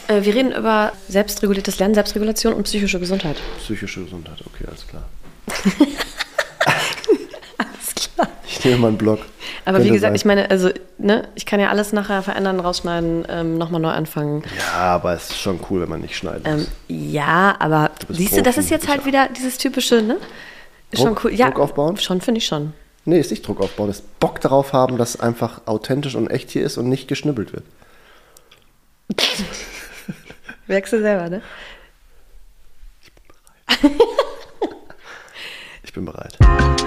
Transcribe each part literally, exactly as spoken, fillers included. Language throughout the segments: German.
Äh, wir reden über selbstreguliertes Lernen, Selbstregulation und psychische Gesundheit. Psychische Gesundheit, okay, alles klar. Alles klar. Ich nehme mal einen Blog. Aber wie gesagt, sein. ich meine, also, ne, ich kann ja alles nachher verändern, rausschneiden, ähm, nochmal neu anfangen. Ja, aber es ist schon cool, wenn man nicht schneiden muss. Ähm, ja, aber siehst Profi, du, das ist jetzt halt wieder dieses typische, ne? Ist Druck, schon cool. Ja, Druck aufbauen? Schon, finde ich schon. Nee, ist nicht Druck aufbauen, ist Bock darauf haben, dass es einfach authentisch und echt hier ist und nicht geschnibbelt wird. Merkst du selber, ne? Ich bin bereit. Ich bin bereit.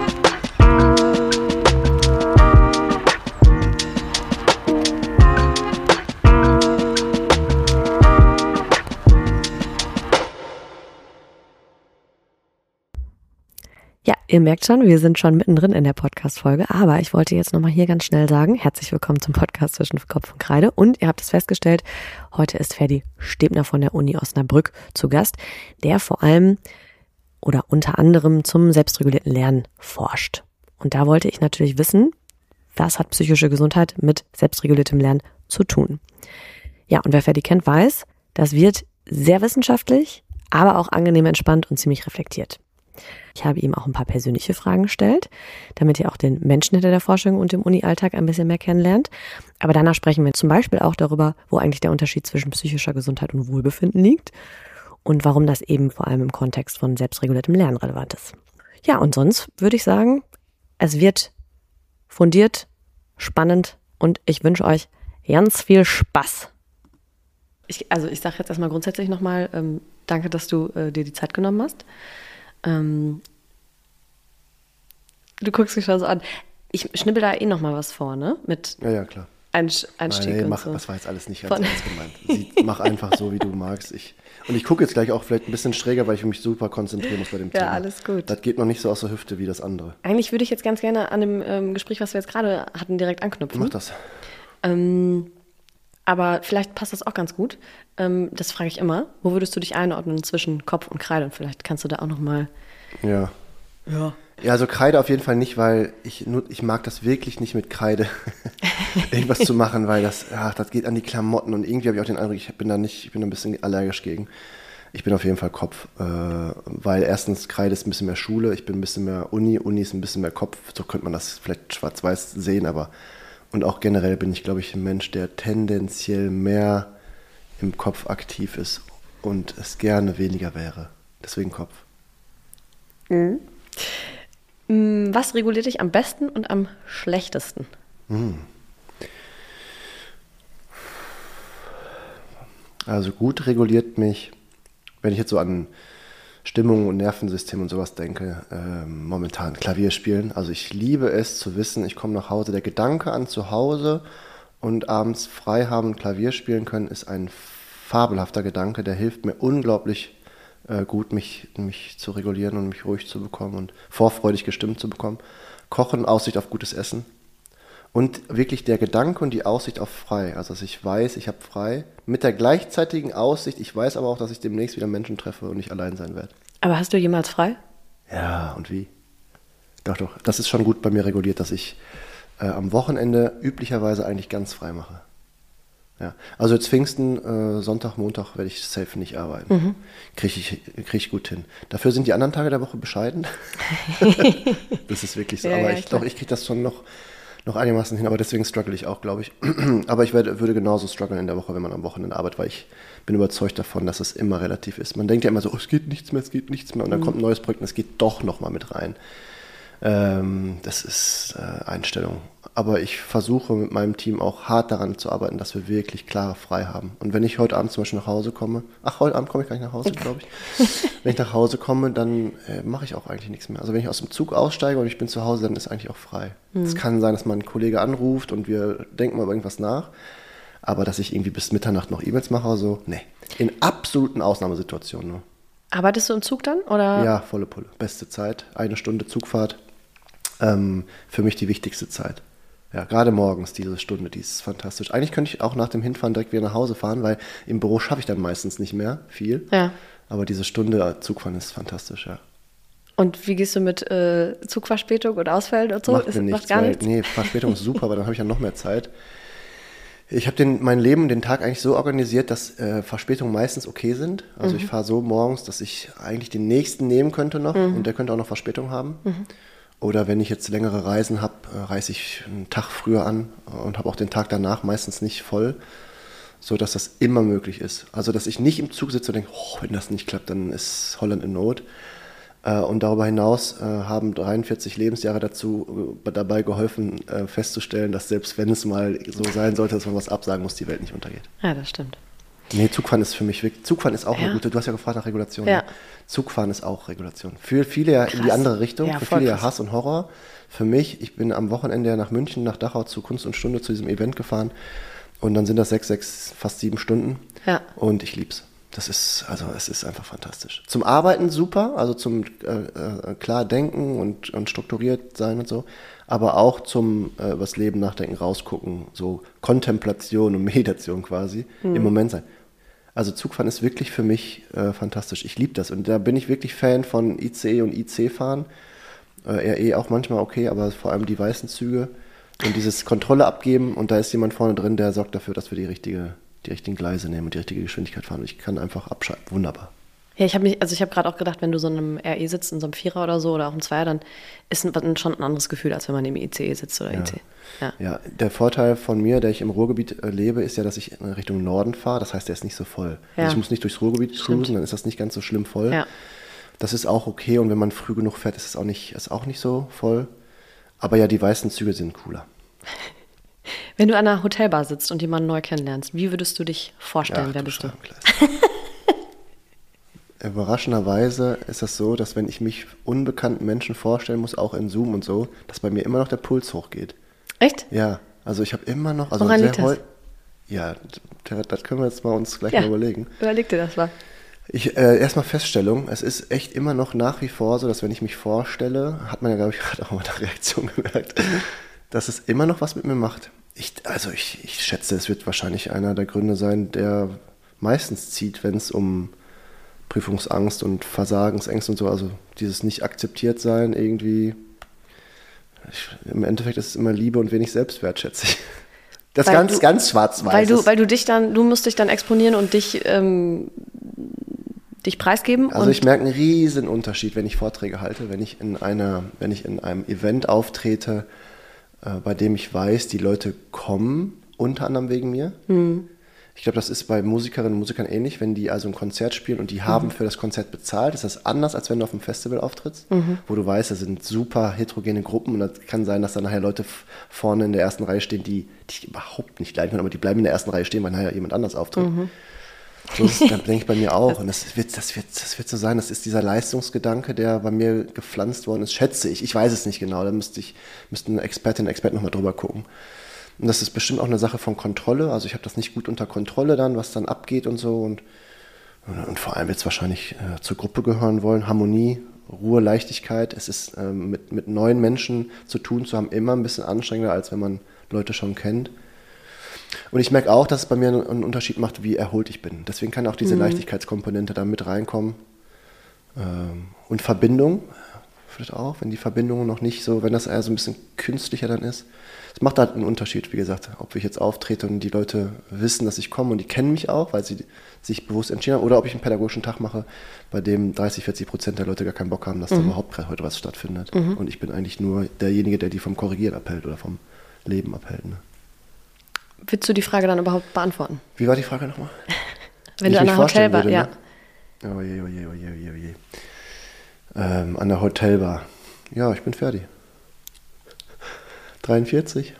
Ja, ihr merkt schon, wir sind schon mittendrin in der Podcast-Folge, aber ich wollte jetzt nochmal hier ganz schnell sagen, herzlich willkommen zum Podcast zwischen Kopf und Kreide und ihr habt es festgestellt, heute ist Ferdi Stebner von der Uni Osnabrück zu Gast, der vor allem oder unter anderem zum selbstregulierten Lernen forscht. Und da wollte ich natürlich wissen, was hat psychische Gesundheit mit selbstreguliertem Lernen zu tun? Ja, und wer Ferdi kennt, weiß, das wird sehr wissenschaftlich, aber auch angenehm entspannt und ziemlich reflektiert. Ich habe ihm auch ein paar persönliche Fragen gestellt, damit ihr auch den Menschen hinter der Forschung und dem Uni-Alltag ein bisschen mehr kennenlernt. Aber danach sprechen wir zum Beispiel auch darüber, wo eigentlich der Unterschied zwischen psychischer Gesundheit und Wohlbefinden liegt und warum das eben vor allem im Kontext von selbstreguliertem Lernen relevant ist. Ja, und sonst würde ich sagen, es wird fundiert, spannend und ich wünsche euch ganz viel Spaß. Ich, also ich sage jetzt erstmal grundsätzlich nochmal, ähm, danke, dass du äh, dir die Zeit genommen hast. Ähm, du guckst mich schon so an. Ich schnibbel da eh noch mal was vor, ne? Mit ja, ja, klar. Einstieg Nein, nee, und mach, so. Das war jetzt alles nicht ganz ernst gemeint. Sie, mach einfach so, wie du magst. Ich, und ich gucke jetzt gleich auch vielleicht ein bisschen schräger, weil ich mich super konzentrieren muss bei dem ja, Thema. Ja, alles gut. Das geht noch nicht so aus der Hüfte wie das andere. Eigentlich würde ich jetzt ganz gerne an dem ähm, Gespräch, was wir jetzt gerade hatten, direkt anknüpfen. Mach das. Ähm, aber vielleicht passt das auch ganz gut. Ähm, das frage ich immer. Wo würdest du dich einordnen zwischen Kopf und Kreide? Und vielleicht kannst du da auch noch mal... Ja. Ja. Ja, also Kreide auf jeden Fall nicht, weil ich, ich mag das wirklich nicht mit Kreide irgendwas zu machen, weil das, ach, das geht an die Klamotten und irgendwie habe ich auch den Eindruck, ich bin da nicht, ich bin da ein bisschen allergisch gegen. Ich bin auf jeden Fall Kopf, äh, weil erstens Kreide ist ein bisschen mehr Schule, ich bin ein bisschen mehr Uni, Uni ist ein bisschen mehr Kopf, so könnte man das vielleicht schwarz-weiß sehen, aber und auch generell bin ich, glaube ich, ein Mensch, der tendenziell mehr im Kopf aktiv ist und es gerne weniger wäre. Deswegen Kopf. Mhm. Was reguliert dich am besten und am schlechtesten? Also gut reguliert mich, wenn ich jetzt so an Stimmung und Nervensystem und sowas denke, äh, momentan Klavier spielen. Also ich liebe es zu wissen, ich komme nach Hause. Der Gedanke an zu Hause und abends frei haben und Klavier spielen können, ist ein fabelhafter Gedanke. Der hilft mir unglaublich äh, gut, mich, mich zu regulieren und mich ruhig zu bekommen und vorfreudig gestimmt zu bekommen. Kochen, Aussicht auf gutes Essen. Und wirklich der Gedanke und die Aussicht auf frei. Also dass ich weiß, ich habe frei. Mit der gleichzeitigen Aussicht, ich weiß aber auch, dass ich demnächst wieder Menschen treffe und nicht allein sein werde. Aber hast du jemals frei? Ja, und wie? Doch, doch. Das ist schon gut bei mir reguliert, dass ich äh, am Wochenende üblicherweise eigentlich ganz frei mache. Ja. Also jetzt Pfingsten, äh, Sonntag, Montag werde ich safe nicht arbeiten. Mhm. Kriege ich, krieg ich gut hin. Dafür sind die anderen Tage der Woche bescheiden. Das ist wirklich so. Ja, aber ja, ich glaube, ich kriege das schon noch... noch einigermaßen hin, aber deswegen struggle ich auch, glaube ich. Aber ich werde, würde genauso strugglen in der Woche, wenn man am Wochenende arbeitet, weil ich bin überzeugt davon, dass es immer relativ ist. Man denkt ja immer so, oh, es geht nichts mehr, es geht nichts mehr und dann mhm. kommt ein neues Projekt und es geht doch nochmal mit rein. Ähm, das ist äh, Einstellung. Aber ich versuche mit meinem Team auch hart daran zu arbeiten, dass wir wirklich klare frei haben. Und wenn ich heute Abend zum Beispiel nach Hause komme, ach, heute Abend komme ich gar nicht nach Hause, glaube ich. Wenn ich nach Hause komme, dann äh, mache ich auch eigentlich nichts mehr. Also wenn ich aus dem Zug aussteige und ich bin zu Hause, dann ist eigentlich auch frei. Es mhm. kann sein, dass mal ein Kollege anruft und wir denken mal über irgendwas nach. Aber dass ich irgendwie bis Mitternacht noch E-Mails mache oder so, nee. In absoluten Ausnahmesituationen nur. Arbeitest du im Zug dann? Oder? Ja, volle Pulle. Beste Zeit. Eine Stunde Zugfahrt. Ähm, für mich die wichtigste Zeit. Ja, gerade morgens diese Stunde, die ist fantastisch. Eigentlich könnte ich auch nach dem Hinfahren direkt wieder nach Hause fahren, weil im Büro schaffe ich dann meistens nicht mehr viel. Ja. Aber diese Stunde Zugfahren ist fantastisch, ja. Und wie gehst du mit äh, Zugverspätung und Ausfällen und so? Macht ist, mir nichts, macht gar weil, nichts? Nee, Verspätung ist super, aber dann habe ich ja noch mehr Zeit. Ich habe den, mein Leben, den Tag eigentlich so organisiert, dass äh, Verspätungen meistens okay sind. Also mhm. ich fahre so morgens, dass ich eigentlich den nächsten nehmen könnte noch mhm. und der könnte auch noch Verspätung haben. Mhm. Oder wenn ich jetzt längere Reisen habe, äh, reise ich einen Tag früher an und habe auch den Tag danach meistens nicht voll, so dass das immer möglich ist. Also dass ich nicht im Zug sitze und denke, oh, wenn das nicht klappt, dann ist Holland in Not. Äh, und darüber hinaus äh, haben dreiundvierzig Lebensjahre dazu äh, dabei geholfen, äh, festzustellen, dass selbst wenn es mal so sein sollte, dass man was absagen muss, die Welt nicht untergeht. Ja, das stimmt. Nee, Zugfahren ist für mich wirklich, Zugfahren ist auch ja. eine gute, du hast ja gefragt nach Regulation. Ja. Zugfahren ist auch Regulation. Für viele ja in die andere Richtung, ja, für viele ja Hass und Horror. Für mich, ich bin am Wochenende nach München, nach Dachau zu Kunst und Stunde zu diesem Event gefahren und dann sind das sechs, sechs, fast sieben Stunden ja. und ich lieb's. Das ist, also es ist einfach fantastisch. Zum Arbeiten super, also zum äh, äh, klar denken und, und strukturiert sein und so, aber auch zum äh, übers Leben nachdenken, rausgucken, so Kontemplation und Meditation quasi, mhm. im Moment sein. Also Zugfahren ist wirklich für mich äh, fantastisch. Ich liebe das und da bin ich wirklich Fan von I C E und I C fahren. Äh, R E auch manchmal okay, aber vor allem die weißen Züge und dieses Kontrolle abgeben und da ist jemand vorne drin, der sorgt dafür, dass wir die richtige die richtigen Gleise nehmen und die richtige Geschwindigkeit fahren. Und ich kann einfach abschalten. Wunderbar. Ja, ich habe mich, also ich habe gerade auch gedacht, wenn du so in einem R E sitzt, in so einem Vierer oder so oder auch im Zweier, dann ist ein, schon ein anderes Gefühl, als wenn man im I C E sitzt oder ja. I C. Ja. ja, der Vorteil von mir, der ich im Ruhrgebiet äh, lebe, ist ja, dass ich in Richtung Norden fahre. Das heißt, der ist nicht so voll. Ja. Also ich muss nicht durchs Ruhrgebiet cruisen, dann ist das nicht ganz so schlimm voll. Ja. Das ist auch okay und wenn man früh genug fährt, ist es auch nicht, ist auch nicht so voll. Aber ja, die weißen Züge sind cooler. Wenn du an einer Hotelbar sitzt und jemanden neu kennenlernst, wie würdest du dich vorstellen? Ach, Wer bist du? Überraschenderweise ist das so, dass wenn ich mich unbekannten Menschen vorstellen muss, auch in Zoom und so, dass bei mir immer noch der Puls hochgeht. Echt? Ja, also ich habe immer noch... Also Woran liegt das? Ja, das können wir jetzt mal uns gleich ja, mal überlegen. Überleg dir das mal. Ich, äh, erstmal Feststellung, es ist echt immer noch nach wie vor so, dass wenn ich mich vorstelle, hat man ja, glaube ich, gerade auch mal eine Reaktion gemerkt, dass es immer noch was mit mir macht. Ich, also ich, ich schätze, es wird wahrscheinlich einer der Gründe sein, der meistens zieht, wenn es um Prüfungsangst und Versagensängste und so, also dieses nicht akzeptiert sein irgendwie. Ich, im Endeffekt ist es immer Liebe und wenig Selbstwert, schätze ich. Das ist ganz, du, ganz schwarz-weiß. Weil du, weil du dich dann, du musst dich dann exponieren und dich, ähm, dich preisgeben. Also und ich merke einen riesen Unterschied, wenn ich Vorträge halte, wenn ich in einer, wenn ich in einem Event auftrete, bei dem ich weiß, die Leute kommen, unter anderem wegen mir. Mhm. Ich glaube, das ist bei Musikerinnen und Musikern ähnlich, wenn die also ein Konzert spielen und die mhm. haben für das Konzert bezahlt, ist das anders, als wenn du auf einem Festival auftrittst, mhm. wo du weißt, das sind super heterogene Gruppen und das kann sein, dass da nachher Leute vorne in der ersten Reihe stehen, die dich überhaupt nicht leiden können, aber die bleiben in der ersten Reihe stehen, weil nachher jemand anders auftritt. Mhm. So ist, dann denke ich bei mir auch. Und das wird, das, wird, das wird so sein, das ist dieser Leistungsgedanke, der bei mir gepflanzt worden ist, schätze ich. Ich weiß es nicht genau, da müsste ich, müssten Expertinnen und Experten nochmal drüber gucken. Und das ist bestimmt auch eine Sache von Kontrolle. Also ich habe das nicht gut unter Kontrolle dann, was dann abgeht und so. Und, und vor allem wird es wahrscheinlich äh, zur Gruppe gehören wollen. Harmonie, Ruhe, Leichtigkeit. Es ist äh, mit, mit neuen Menschen zu tun zu haben immer ein bisschen anstrengender, als wenn man Leute schon kennt. Und ich merke auch, dass es bei mir einen Unterschied macht, wie erholt ich bin. Deswegen kann auch diese mhm. Leichtigkeitskomponente da mit reinkommen. Ähm, und Verbindung, vielleicht auch, wenn die Verbindung noch nicht so, wenn das eher so ein bisschen künstlicher dann ist. Es macht halt einen Unterschied, wie gesagt, ob ich jetzt auftrete und die Leute wissen, dass ich komme und die kennen mich auch, weil sie sich bewusst entschieden haben, oder ob ich einen pädagogischen Tag mache, bei dem dreißig, vierzig Prozent der Leute gar keinen Bock haben, dass mhm. da überhaupt heute was stattfindet. Mhm. Und ich bin eigentlich nur derjenige, der die vom Korrigieren abhält oder vom Leben abhält. Ne? Willst du die Frage dann überhaupt beantworten? Wie war die Frage nochmal? Wenn du an der Hotelbar, würde, ja. Ne? Oh je, oh je, oh je, oh je, oh je. Ähm, an der Hotelbar. Ja, ich bin fertig. dreiundvierzig.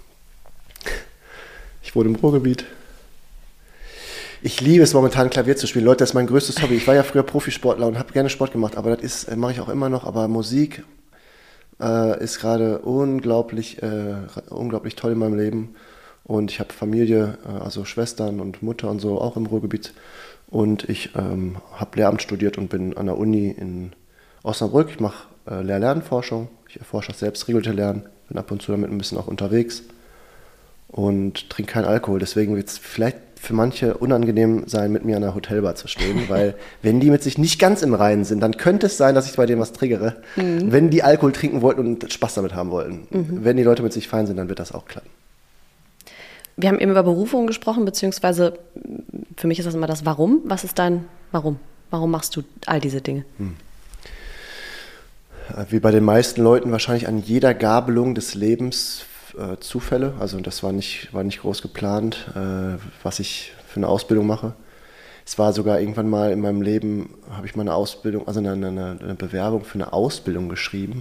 Ich wohne im Ruhrgebiet. Ich liebe es momentan, Klavier zu spielen. Leute, das ist mein größtes Hobby. Ich war ja früher Profisportler und habe gerne Sport gemacht, aber das ist, mache ich auch immer noch. Aber Musik äh, ist gerade unglaublich, äh, unglaublich toll in meinem Leben. Und ich habe Familie, äh, also Schwestern und Mutter und so, auch im Ruhrgebiet. Und ich ähm, habe Lehramt studiert und bin an der Uni in Osnabrück. Ich mache äh, Lehr-Lernforschung. Ich erforsche das selbst, regulierte Lernen. Bin ab und zu damit ein bisschen auch unterwegs und trinke keinen Alkohol. Deswegen wird es vielleicht für manche unangenehm sein, mit mir an der Hotelbar zu stehen, weil wenn die mit sich nicht ganz im Reinen sind, dann könnte es sein, dass ich bei denen was triggere, mhm. wenn die Alkohol trinken wollten und Spaß damit haben wollten. Mhm. Wenn die Leute mit sich fein sind, dann wird das auch klappen. wir haben eben über Berufung gesprochen, beziehungsweise für mich ist das immer das Warum. Was ist dein Warum? Warum machst du all diese Dinge? Hm. Wie bei den meisten Leuten wahrscheinlich an jeder Gabelung des Lebens äh, Zufälle. Also das war nicht, war nicht groß geplant, äh, was ich für eine Ausbildung mache. Es war sogar irgendwann mal in meinem Leben, habe ich mal eine Ausbildung, also eine, eine, eine Bewerbung für eine Ausbildung geschrieben.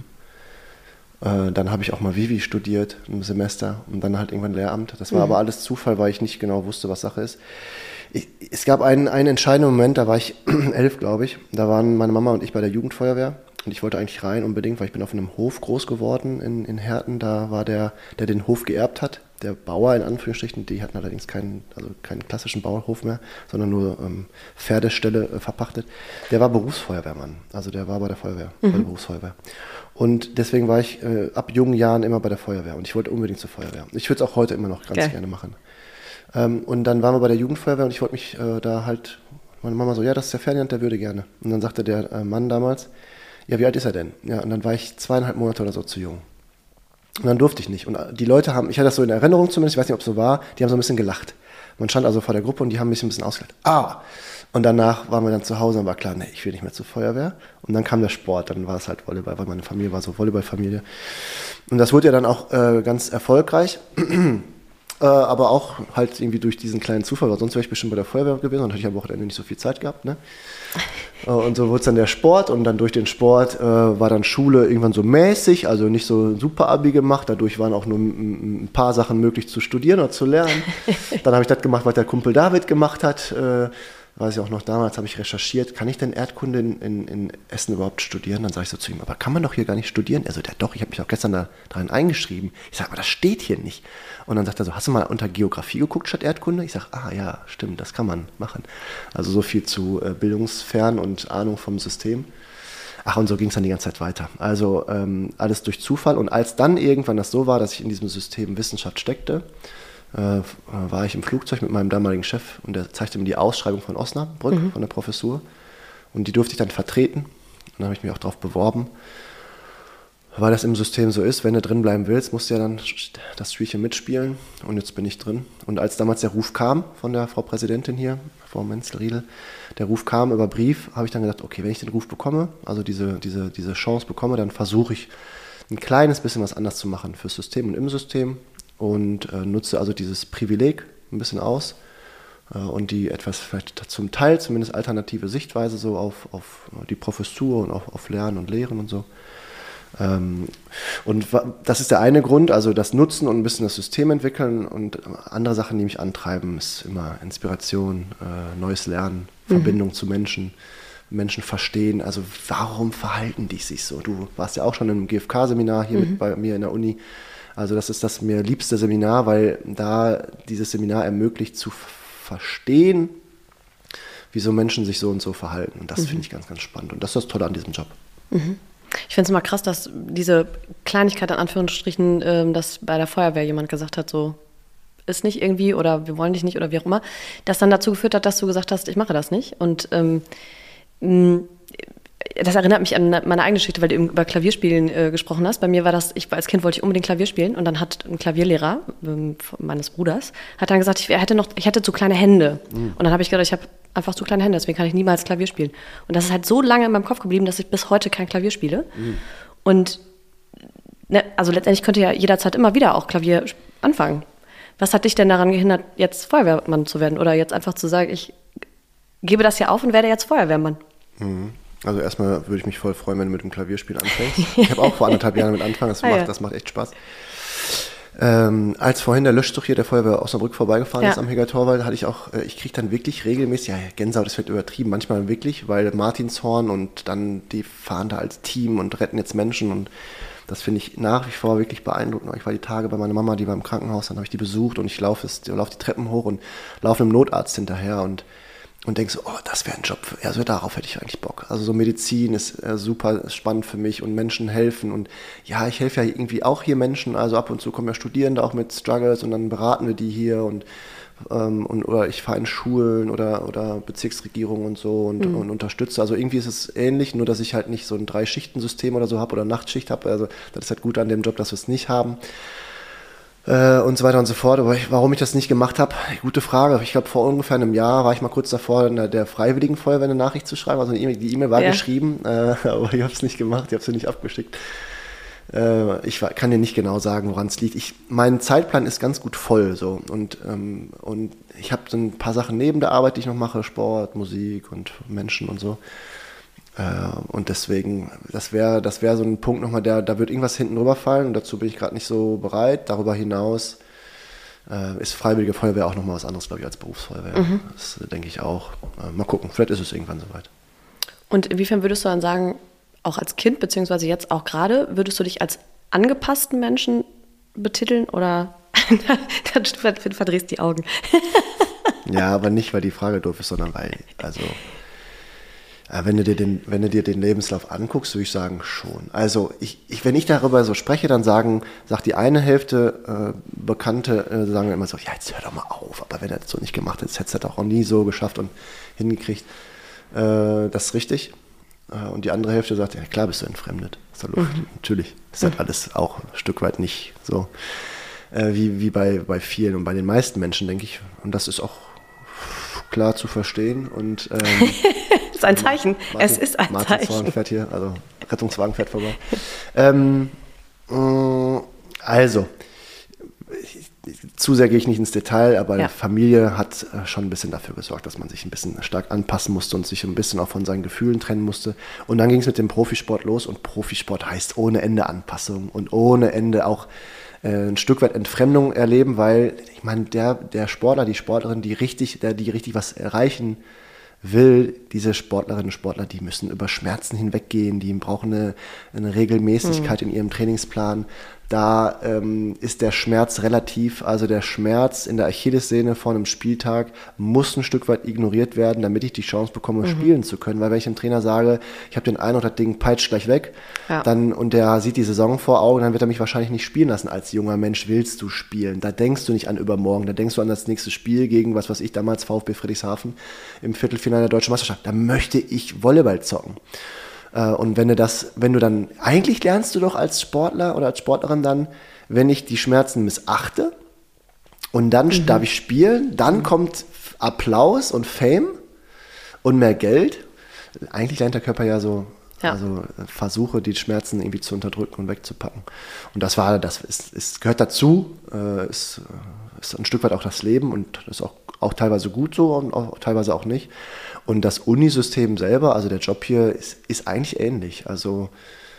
Äh, dann habe ich auch mal Vivi studiert, ein Semester, und dann halt irgendwann Lehramt. Das war mhm. aber alles Zufall, weil ich nicht genau wusste, was Sache ist. Ich, es gab einen, einen entscheidenden Moment, da war ich elf, glaube ich. Da waren meine Mama und ich bei der Jugendfeuerwehr. Und ich wollte eigentlich rein unbedingt, weil ich bin auf einem Hof groß geworden in, in Herten. Da war der, der den Hof geerbt hat, der Bauer in Anführungsstrichen. Die hatten allerdings keinen, also keinen klassischen Bauernhof mehr, sondern nur ähm, Pferdeställe äh, verpachtet. Der war Berufsfeuerwehrmann. Also der war bei der Feuerwehr, mhm. bei der Berufsfeuerwehr. Und deswegen war ich äh, ab jungen Jahren immer bei der Feuerwehr. Und ich wollte unbedingt zur Feuerwehr. Ich würde es auch heute immer noch ganz okay. gerne machen. Ähm, und dann waren wir bei der Jugendfeuerwehr und ich wollte mich äh, da halt, meine Mama so, ja, das ist der Ferdinand, der würde gerne. Und dann sagte der äh, Mann damals, ja, wie alt ist er denn? Ja, und dann war ich zweieinhalb Monate oder so zu jung. Und dann durfte ich nicht. Und die Leute haben, ich hatte das so in Erinnerung zumindest, ich weiß nicht, ob es so war, die haben so ein bisschen gelacht. Man stand also vor der Gruppe und die haben mich ein bisschen ausgelacht. Ah! Und danach waren wir dann zu Hause und war klar, nee, ich will nicht mehr zur Feuerwehr. Und dann kam der Sport, dann war es halt Volleyball, weil meine Familie war so Volleyballfamilie. Und das wurde ja dann auch äh, ganz erfolgreich. Äh, aber auch halt irgendwie durch diesen kleinen Zufall, weil sonst wäre ich bestimmt bei der Feuerwehr gewesen und hätte ich am Wochenende nicht so viel Zeit gehabt. Ne? äh, und so wurde es dann der Sport und dann durch den Sport äh, war dann Schule irgendwann so mäßig, also nicht so super Abi gemacht, dadurch waren auch nur ein, ein paar Sachen möglich zu studieren oder zu lernen. Dann habe ich das gemacht, was der Kumpel David gemacht hat. Äh, weiß ich auch noch, damals habe ich recherchiert, kann ich denn Erdkunde in, in, in Essen überhaupt studieren? Dann sage ich so zu ihm, aber kann man doch hier gar nicht studieren? Er so, ja doch, ich habe mich auch gestern da dran eingeschrieben. Ich sage, aber das steht hier nicht. Und dann sagt er so, hast du mal unter Geografie geguckt statt Erdkunde? Ich sage, ah ja, stimmt, das kann man machen. Also so viel zu äh, bildungsfern und Ahnung vom System. Ach, und so ging es dann die ganze Zeit weiter. Also ähm, alles durch Zufall. Und als dann irgendwann das so war, dass ich in diesem System Wissenschaft steckte, Äh, war ich im Flugzeug mit meinem damaligen Chef und der zeigte mir die Ausschreibung von Osnabrück, mhm. von der Professur. Und die durfte ich dann vertreten. Und dann habe ich mich auch darauf beworben. Weil das im System so ist, wenn du drin bleiben willst, musst du ja dann das Spielchen mitspielen. Und jetzt bin ich drin. Und als damals der Ruf kam von der Frau Präsidentin hier, Frau Menzel-Riedel, der Ruf kam über Brief, habe ich dann gedacht, okay, wenn ich den Ruf bekomme, also diese, diese, diese Chance bekomme, dann versuche ich ein kleines bisschen was anders zu machen fürs System und im System. Und äh, nutze also dieses Privileg ein bisschen aus äh, und die etwas vielleicht zum Teil zumindest alternative Sichtweise so auf, auf die Professur und auf, auf Lernen und Lehren und so. Ähm, und das ist der eine Grund, also das Nutzen und ein bisschen das System entwickeln, und andere Sachen, die mich antreiben, ist immer Inspiration, äh, neues Lernen, mhm. Verbindung zu Menschen, Menschen verstehen, also warum verhalten die sich so? Du warst ja auch schon im G F K-Seminar hier mhm. mit bei mir in der Uni. Also das ist das mir liebste Seminar, weil da dieses Seminar ermöglicht zu verstehen, wieso Menschen sich so und so verhalten. Und das mhm. finde ich ganz, ganz spannend. Und das ist das Tolle an diesem Job. Mhm. Ich finde es immer krass, dass diese Kleinigkeit in Anführungsstrichen, ähm, dass bei der Feuerwehr jemand gesagt hat, so ist nicht irgendwie oder wir wollen dich nicht oder wie auch immer, das dann dazu geführt hat, dass du gesagt hast, ich mache das nicht. Und ähm, mh, das erinnert mich an meine eigene Geschichte, weil du über Klavierspielen äh, gesprochen hast. Bei mir war das, ich als Kind wollte ich unbedingt Klavier spielen und dann hat ein Klavierlehrer ähm, meines Bruders hat dann gesagt, ich hätte noch, ich hätte zu kleine Hände. Mhm. Und dann habe ich gedacht, ich habe einfach zu kleine Hände, deswegen kann ich niemals Klavier spielen. Und das ist halt so lange in meinem Kopf geblieben, dass ich bis heute kein Klavier spiele. Mhm. Und ne, also letztendlich könnte ja jederzeit immer wieder auch Klavier anfangen. Was hat dich denn daran gehindert, jetzt Feuerwehrmann zu werden oder jetzt einfach zu sagen, ich gebe das hier auf und werde jetzt Feuerwehrmann? Mhm. Also erstmal würde ich mich voll freuen, wenn du mit dem Klavierspiel anfängst. Ich habe auch vor anderthalb Jahren mit angefangen, das, ah, macht, ja. das macht echt Spaß. Ähm, als vorhin der Löschzug hier der Feuerwehr Osnabrück vorbeigefahren ja. ist am Heger Torwald, hatte ich auch, äh, ich kriege dann wirklich regelmäßig, ja Gänsehaut, das wird übertrieben, manchmal wirklich, weil Martinshorn und dann die fahren da als Team und retten jetzt Menschen und das finde ich nach wie vor wirklich beeindruckend. Ich war die Tage bei meiner Mama, die war im Krankenhaus, dann habe ich die besucht und ich laufe lauf die Treppen hoch und laufe einem Notarzt hinterher und Und denkst so, oh, das wäre ein Job, für, also darauf hätte ich eigentlich Bock. Also so Medizin ist äh, super spannend für mich und Menschen helfen. Und ja, ich helfe ja irgendwie auch hier Menschen, also ab und zu kommen ja Studierende auch mit Struggles und dann beraten wir die hier und, ähm, und oder ich fahre in Schulen oder, oder Bezirksregierungen und so und, mhm. und unterstütze. Also irgendwie ist es ähnlich, nur dass ich halt nicht so ein Drei-Schichten-System oder so habe oder Nachtschicht habe. Also das ist halt gut an dem Job, dass wir es nicht haben. äh, und so weiter und so fort. Aber ich, warum ich das nicht gemacht habe, gute Frage. Ich glaube, vor ungefähr einem Jahr war ich mal kurz davor, in der, der Freiwilligen Feuerwehr eine Nachricht zu schreiben. Also eine E-Mail, die E-Mail war ja. geschrieben, äh, aber ich habe es nicht gemacht, ich habe sie nicht abgeschickt. Äh, ich war, kann dir nicht genau sagen, woran es liegt. Ich, mein Zeitplan ist ganz gut voll so und, ähm, und ich habe so ein paar Sachen neben der Arbeit, die ich noch mache, Sport, Musik und Menschen und so. Und deswegen, das wäre das wär so ein Punkt nochmal, der, da wird irgendwas hinten drüber fallen und dazu bin ich gerade nicht so bereit. Darüber hinaus äh, ist Freiwillige Feuerwehr auch nochmal was anderes, glaube ich, als Berufsfeuerwehr. Mhm. Das denke ich auch. Äh, mal gucken, vielleicht ist es irgendwann soweit. Und inwiefern würdest du dann sagen, auch als Kind, beziehungsweise jetzt auch gerade, würdest du dich als angepassten Menschen betiteln oder dann verdrehst die Augen? Ja, aber nicht, weil die Frage doof ist, sondern weil, also... Wenn du, dir den, wenn du dir den Lebenslauf anguckst, würde ich sagen, schon. Also ich, ich, wenn ich darüber so spreche, dann sagen, sagt die eine Hälfte äh, Bekannte, äh, sagen immer so, ja, jetzt hör doch mal auf, aber wenn er das so nicht gemacht hätte, hätte er das auch nie so geschafft und hingekriegt. Äh, das ist richtig. Äh, und die andere Hälfte sagt, ja klar bist du entfremdet. Ist der Luft. Mhm. Natürlich ist das mhm. alles auch ein Stück weit nicht so, äh, wie, wie bei, bei vielen und bei den meisten Menschen, denke ich. Und das ist auch klar zu verstehen und ähm, das ist ein Zeichen. Martin, es ist ein Martin Zeichen. Zorn fährt hier, also Rettungswagen fährt vorbei. ähm, äh, also, zu sehr gehe ich nicht ins Detail, aber ja. Die Familie hat schon ein bisschen dafür gesorgt, dass man sich ein bisschen stark anpassen musste und sich ein bisschen auch von seinen Gefühlen trennen musste. Und dann ging es mit dem Profisport los und Profisport heißt ohne Ende Anpassung und ohne Ende auch ein Stück weit Entfremdung erleben, weil ich meine, der, der Sportler, die Sportlerin, die richtig, der, die richtig was erreichen will, diese Sportlerinnen und Sportler, die müssen über Schmerzen hinweggehen, die brauchen eine, eine Regelmäßigkeit mhm. in ihrem Trainingsplan. Da ähm, ist der Schmerz relativ, also der Schmerz in der Achillessehne vor einem Spieltag muss ein Stück weit ignoriert werden, damit ich die Chance bekomme, mhm. spielen zu können. Weil wenn ich dem Trainer sage, ich habe den Eindruck, das Ding peitscht gleich weg, ja. dann und der sieht die Saison vor Augen, dann wird er mich wahrscheinlich nicht spielen lassen. Als junger Mensch willst du spielen. Da denkst du nicht an übermorgen, da denkst du an das nächste Spiel gegen, was weiß ich, damals VfB Friedrichshafen im Viertelfinale der Deutschen Meisterschaft. Da möchte ich Volleyball zocken. Und wenn du das, wenn du dann, eigentlich lernst du doch als Sportler oder als Sportlerin dann, wenn ich die Schmerzen missachte und dann mhm. darf ich spielen, dann kommt Applaus und Fame und mehr Geld. Eigentlich lernt der Körper ja so, ja. also Versuche, die Schmerzen irgendwie zu unterdrücken und wegzupacken. Und das war, das ist, ist gehört dazu, äh, ist, ist ein Stück weit auch das Leben und das ist auch, auch teilweise gut so und auch, teilweise auch nicht. Und das Unisystem selber, also der Job hier, ist, ist eigentlich ähnlich. Also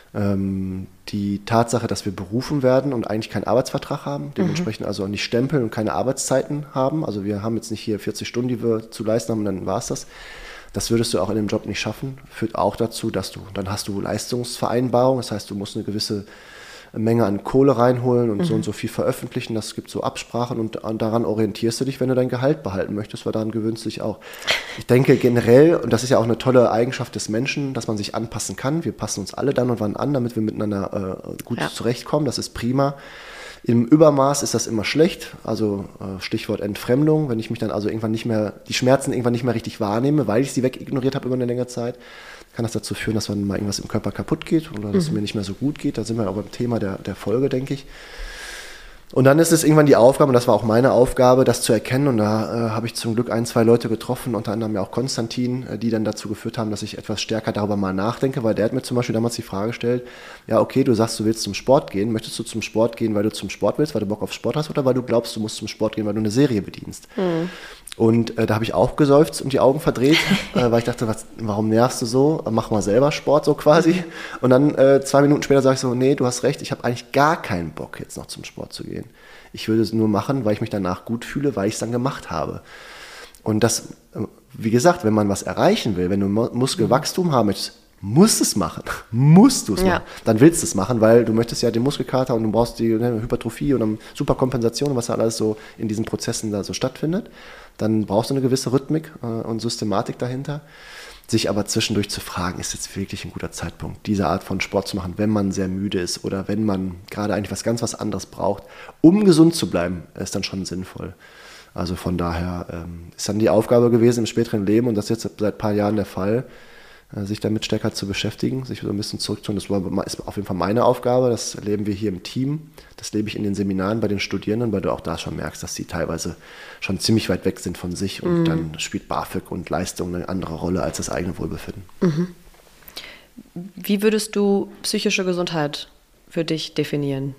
ähm, die Tatsache, dass wir berufen werden und eigentlich keinen Arbeitsvertrag haben, dementsprechend mhm. also nicht stempeln und keine Arbeitszeiten haben. Also wir haben jetzt nicht hier vierzig Stunden, die wir zu leisten haben und dann war es das. Das würdest du auch in dem Job nicht schaffen. Führt auch dazu, dass du, dann hast du Leistungsvereinbarung, das heißt, du musst eine gewisse Menge an Kohle reinholen und mhm. so und so viel veröffentlichen. Das gibt so Absprachen und, und daran orientierst du dich, wenn du dein Gehalt behalten möchtest, weil daran gewöhnst du dich auch. Ich denke generell, und das ist ja auch eine tolle Eigenschaft des Menschen, dass man sich anpassen kann. Wir passen uns alle dann und wann an, damit wir miteinander äh, gut ja. zurechtkommen. Das ist prima. Im Übermaß ist das immer schlecht, also äh, Stichwort Entfremdung, wenn ich mich dann also irgendwann nicht mehr, die Schmerzen irgendwann nicht mehr richtig wahrnehme, weil ich sie wegignoriert habe über eine längere Zeit, kann das dazu führen, dass dann mal irgendwas im Körper kaputt geht oder dass mhm. es mir nicht mehr so gut geht. Da sind wir aber beim Thema der, der Folge, denke ich. Und dann ist es irgendwann die Aufgabe, und das war auch meine Aufgabe, das zu erkennen. Und da äh, habe ich zum Glück ein, zwei Leute getroffen, unter anderem ja auch Konstantin, äh, die dann dazu geführt haben, dass ich etwas stärker darüber mal nachdenke, weil der hat mir zum Beispiel damals die Frage gestellt, ja okay, du sagst, du willst zum Sport gehen. Möchtest du zum Sport gehen, weil du zum Sport willst, weil du Bock auf Sport hast oder weil du glaubst, du musst zum Sport gehen, weil du eine Serie bedienst? Mhm. Und äh, da habe ich auch geseufzt und die Augen verdreht, äh, weil ich dachte, was, warum nervst du so? Mach mal selber Sport so quasi. Und dann äh, zwei Minuten später sage ich so, nee, du hast recht, ich habe eigentlich gar keinen Bock, jetzt noch zum Sport zu gehen. Ich würde es nur machen, weil ich mich danach gut fühle, weil ich es dann gemacht habe. Und das, wie gesagt, wenn man was erreichen will, wenn du Muskelwachstum haben möchtest, musst du es machen. Musst du es ja. machen. Dann willst du es machen, weil du möchtest ja den Muskelkater und du brauchst die ne, Hypertrophie und dann Superkompensation, was da alles so in diesen Prozessen da so stattfindet. Dann brauchst du eine gewisse Rhythmik äh, und Systematik dahinter. Sich aber zwischendurch zu fragen, ist jetzt wirklich ein guter Zeitpunkt, diese Art von Sport zu machen, wenn man sehr müde ist oder wenn man gerade eigentlich was ganz was anderes braucht, um gesund zu bleiben, ist dann schon sinnvoll. Also von daher ähm, ist dann die Aufgabe gewesen im späteren Leben, und das ist jetzt seit ein paar Jahren der Fall, sich damit stärker zu beschäftigen, sich so ein bisschen zurückzuholen. Das war, ist auf jeden Fall meine Aufgabe, das leben wir hier im Team, das lebe ich in den Seminaren bei den Studierenden, weil du auch da schon merkst, dass sie teilweise schon ziemlich weit weg sind von sich und mhm. dann spielt BAföG und Leistung eine andere Rolle als das eigene Wohlbefinden. Mhm. Wie würdest du psychische Gesundheit für dich definieren?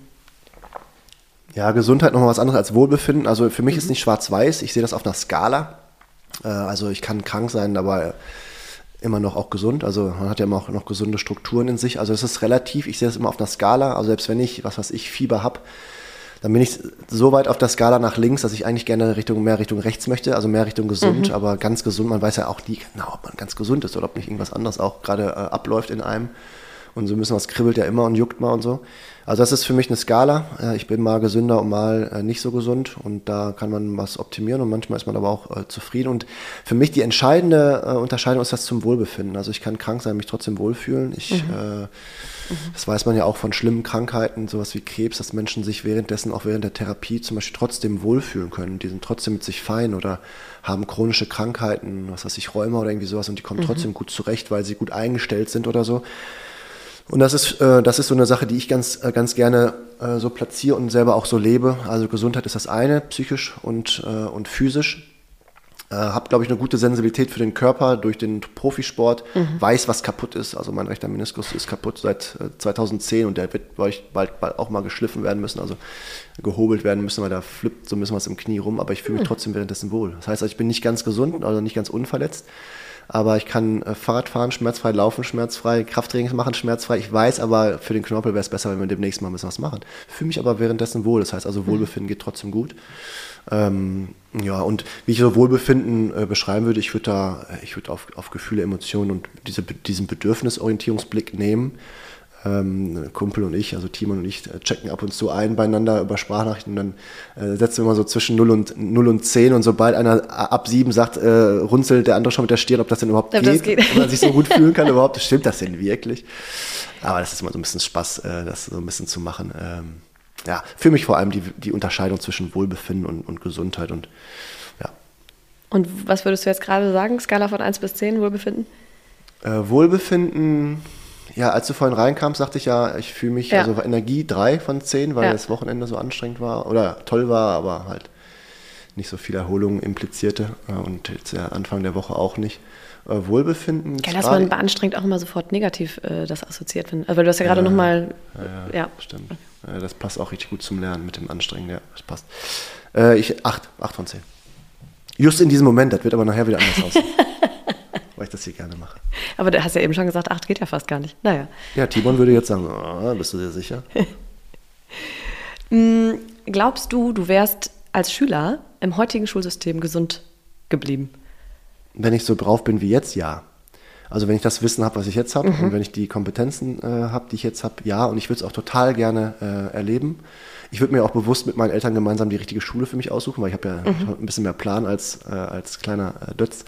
Ja, Gesundheit nochmal was anderes als Wohlbefinden. Also für mich mhm. ist nicht schwarz-weiß, ich sehe das auf einer Skala. Also ich kann krank sein, aber immer noch auch gesund. Also man hat ja immer auch noch gesunde Strukturen in sich. Also es ist relativ, ich sehe das immer auf einer Skala. Also selbst wenn ich, was weiß ich, Fieber habe, dann bin ich so weit auf der Skala nach links, dass ich eigentlich gerne Richtung, mehr Richtung rechts möchte, also mehr Richtung gesund, mhm. aber ganz gesund. Man weiß ja auch nie genau, ob man ganz gesund ist oder ob nicht irgendwas anderes auch gerade äh, abläuft in einem. Und so ein bisschen was kribbelt ja immer und juckt mal und so. Also das ist für mich eine Skala. Ich bin mal gesünder und mal nicht so gesund und da kann man was optimieren und manchmal ist man aber auch äh, zufrieden. Und für mich die entscheidende äh, Unterscheidung ist das zum Wohlbefinden. Also ich kann krank sein, mich trotzdem wohlfühlen. Ich, mhm. äh, mhm. Das weiß man ja auch von schlimmen Krankheiten, sowas wie Krebs, dass Menschen sich währenddessen, auch während der Therapie zum Beispiel trotzdem wohlfühlen können. Die sind trotzdem mit sich fein oder haben chronische Krankheiten, was weiß ich, Rheuma oder irgendwie sowas und die kommen mhm. trotzdem gut zurecht, weil sie gut eingestellt sind oder so. Und das ist, äh, das ist so eine Sache, die ich ganz, äh, ganz gerne äh, so platziere und selber auch so lebe. Also Gesundheit ist das eine, psychisch und, äh, und physisch. Äh, habe, glaube ich, eine gute Sensibilität für den Körper durch den Profisport. Mhm. Weiß, was kaputt ist. Also mein rechter Meniskus ist kaputt seit äh, zweitausendzehn und der wird bald, bald, bald auch mal geschliffen werden müssen, also gehobelt werden müssen, weil da flippt so ein bisschen was im Knie rum. Aber ich fühle mich mhm. trotzdem währenddessen wohl. Das heißt, also ich bin nicht ganz gesund, also nicht ganz unverletzt. Aber ich kann äh, Fahrrad fahren schmerzfrei, laufen schmerzfrei, Krafttraining machen schmerzfrei. Ich weiß aber, für den Knorpel wäre es besser, wenn wir demnächst mal ein bisschen was machen. Fühle mich aber währenddessen wohl. Das heißt also, Wohlbefinden geht trotzdem gut. Ähm, ja, und wie ich so Wohlbefinden äh, beschreiben würde, ich würde da, ich würde auf, auf Gefühle, Emotionen und diese, diesen Bedürfnisorientierungsblick nehmen. Ähm, Kumpel und ich, also Timon und ich, checken ab und zu ein beieinander über Sprachnachrichten und dann äh, setzen wir immer so zwischen null und, null und zehn und sobald einer ab sieben sagt, äh, runzelt der andere schon mit der Stirn, ob das denn überhaupt geht, das geht. Ob man sich so gut fühlen kann überhaupt, stimmt das denn wirklich? Aber das ist immer so ein bisschen Spaß, äh, das so ein bisschen zu machen. Ähm, ja, für mich vor allem die, die Unterscheidung zwischen Wohlbefinden und, und Gesundheit und ja. Und was würdest du jetzt gerade sagen, Skala von eins bis zehn, Wohlbefinden? Äh, Wohlbefinden... Ja, als du vorhin reinkamst, sagte ich ja, ich fühle mich, ja. also Energie drei von zehn, weil ja. das Wochenende so anstrengend war oder toll war, aber halt nicht so viel Erholung implizierte und jetzt der Anfang der Woche auch nicht. Äh, Wohlbefinden. Geil, dass man bei anstrengend auch immer sofort negativ äh, das assoziiert findet. Also weil du hast ja gerade ja, nochmal... Ja, ja, ja, stimmt. Ja, das passt auch richtig gut zum Lernen mit dem Anstrengend, ja, das passt. Äh, ich, acht, acht von zehn. Just in diesem Moment, das wird aber nachher wieder anders aussehen. Weil ich das hier gerne mache. Aber du hast ja eben schon gesagt, acht geht ja fast gar nicht. Naja. Ja, Timon würde jetzt sagen, oh, bist du dir sicher? Glaubst du, du wärst als Schüler im heutigen Schulsystem gesund geblieben? Wenn ich so drauf bin wie jetzt, ja. Also wenn ich das Wissen habe, was ich jetzt habe mhm. und wenn ich die Kompetenzen äh, habe, die ich jetzt habe, ja. Und ich würde es auch total gerne äh, erleben. Ich würde mir auch bewusst mit meinen Eltern gemeinsam die richtige Schule für mich aussuchen, weil ich habe ja mhm. ein bisschen mehr Plan als, äh, als kleiner äh, Dötz.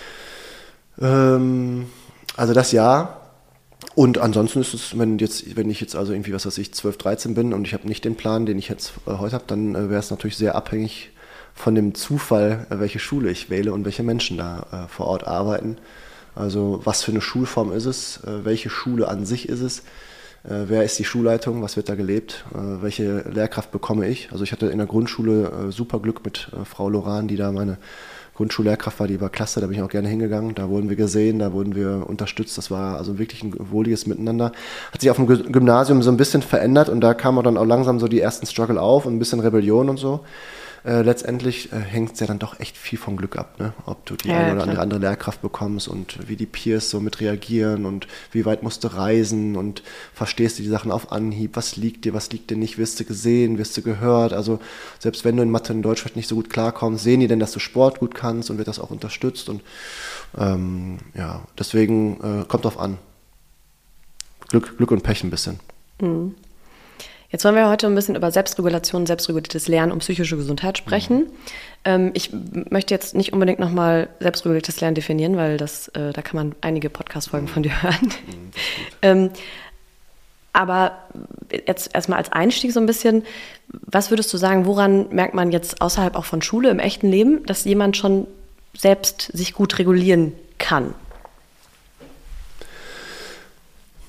Ähm, also das ja. Und ansonsten ist es, wenn jetzt, wenn ich jetzt also irgendwie, was weiß ich, zwölf, dreizehn bin und ich habe nicht den Plan, den ich jetzt äh, heute habe, dann äh, wäre es natürlich sehr abhängig von dem Zufall, äh, welche Schule ich wähle und welche Menschen da äh, vor Ort arbeiten. Also was für eine Schulform ist es, äh, welche Schule an sich ist es, äh, wer ist die Schulleitung, was wird da gelebt, äh, welche Lehrkraft bekomme ich. Also ich hatte in der Grundschule äh, super Glück mit äh, Frau Loran, die da meine Grundschullehrkraft war, die war klasse, da bin ich auch gerne hingegangen, da wurden wir gesehen, da wurden wir unterstützt, das war also wirklich ein wohliges Miteinander. Hat sich auf dem Gymnasium so ein bisschen verändert und da kamen dann auch langsam so die ersten Struggle auf und ein bisschen Rebellion und so. Äh, letztendlich äh, hängt es ja dann doch echt viel vom Glück ab, ne? Ob du die ja, eine oder andere, andere Lehrkraft bekommst und wie die Peers so mit reagieren und wie weit musst du reisen und verstehst du die Sachen auf Anhieb, was liegt dir, was liegt dir nicht, wirst du gesehen, wirst du gehört, also selbst wenn du in Mathe und Deutsch vielleicht nicht so gut klarkommst, sehen die denn, dass du Sport gut kannst und wird das auch unterstützt und ähm, ja, deswegen äh, kommt drauf an. Glück, Glück und Pech ein bisschen. Mhm. Jetzt wollen wir heute ein bisschen über Selbstregulation, selbstreguliertes Lernen und psychische Gesundheit sprechen. Mhm. Ähm, ich möchte jetzt nicht unbedingt nochmal selbstreguliertes Lernen definieren, weil das, äh, da kann man einige Podcast-Folgen mhm. von dir hören. Mhm, ähm, aber jetzt erstmal als Einstieg so ein bisschen, was würdest du sagen, woran merkt man jetzt außerhalb auch von Schule im echten Leben, dass jemand schon selbst sich gut regulieren kann?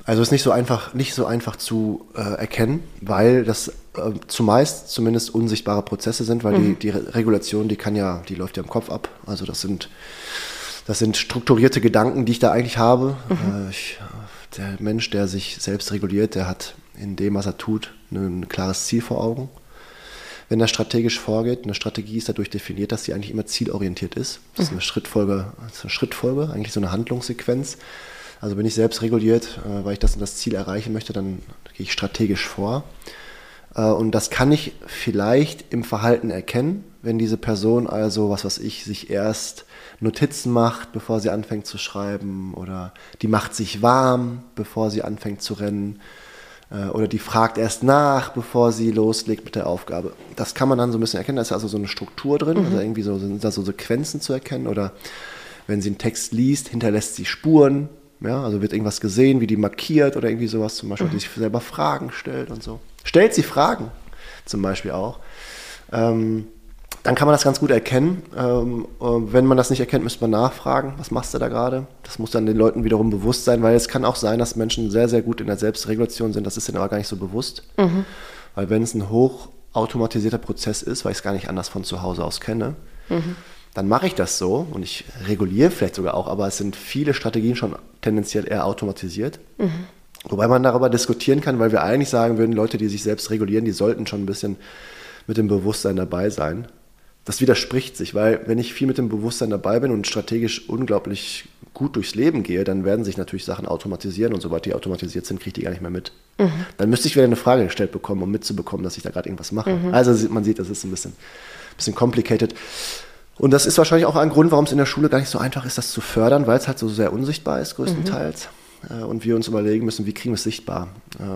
Also es ist nicht so einfach, nicht so einfach zu äh, erkennen, weil das äh, zumeist zumindest unsichtbare Prozesse sind, weil mhm. die, die Re- Regulation, die kann ja, die läuft ja im Kopf ab. Also das sind, das sind strukturierte Gedanken, die ich da eigentlich habe. Mhm. Äh, ich, der Mensch, der sich selbst reguliert, der hat in dem, was er tut, ein, ein klares Ziel vor Augen. Wenn er strategisch vorgeht, eine Strategie ist dadurch definiert, dass sie eigentlich immer zielorientiert ist. Das ist eine Schrittfolge, das ist eine Schrittfolge, eigentlich so eine Handlungssequenz. Also bin ich selbst reguliert, äh, weil ich das und das Ziel erreichen möchte, dann gehe ich strategisch vor. Äh, und das kann ich vielleicht im Verhalten erkennen, wenn diese Person also, was weiß ich, sich erst Notizen macht, bevor sie anfängt zu schreiben, oder die macht sich warm, bevor sie anfängt zu rennen, äh, oder die fragt erst nach, bevor sie loslegt mit der Aufgabe. Das kann man dann so ein bisschen erkennen, da ist also so eine Struktur drin, mhm. also irgendwie so, sind da so Sequenzen zu erkennen, oder wenn sie einen Text liest, hinterlässt sie Spuren. Ja, also wird irgendwas gesehen, wie die markiert oder irgendwie sowas, zum Beispiel, mhm. die sich selber Fragen stellt und so. Stellt sie Fragen, zum Beispiel auch. Ähm, dann kann man das ganz gut erkennen. Ähm, wenn man das nicht erkennt, müsste man nachfragen, was machst du da gerade? Das muss dann den Leuten wiederum bewusst sein, weil es kann auch sein, dass Menschen sehr, sehr gut in der Selbstregulation sind. Das ist ihnen aber gar nicht so bewusst. Mhm. Weil wenn es ein hochautomatisierter Prozess ist, weil ich es gar nicht anders von zu Hause aus kenne, mhm. dann mache ich das so und ich reguliere vielleicht sogar auch, aber es sind viele Strategien schon tendenziell eher automatisiert. Mhm. Wobei man darüber diskutieren kann, weil wir eigentlich sagen würden, Leute, die sich selbst regulieren, die sollten schon ein bisschen mit dem Bewusstsein dabei sein. Das widerspricht sich, weil wenn ich viel mit dem Bewusstsein dabei bin und strategisch unglaublich gut durchs Leben gehe, dann werden sich natürlich Sachen automatisieren und sobald die automatisiert sind, kriege ich die gar nicht mehr mit. Mhm. Dann müsste ich wieder eine Frage gestellt bekommen, um mitzubekommen, dass ich da gerade irgendwas mache. Mhm. Also man sieht, das ist ein bisschen, bisschen complicated. Und das ist wahrscheinlich auch ein Grund, warum es in der Schule gar nicht so einfach ist, das zu fördern, weil es halt so sehr unsichtbar ist, größtenteils. Mhm. Und wir uns überlegen müssen, wie kriegen wir es sichtbar.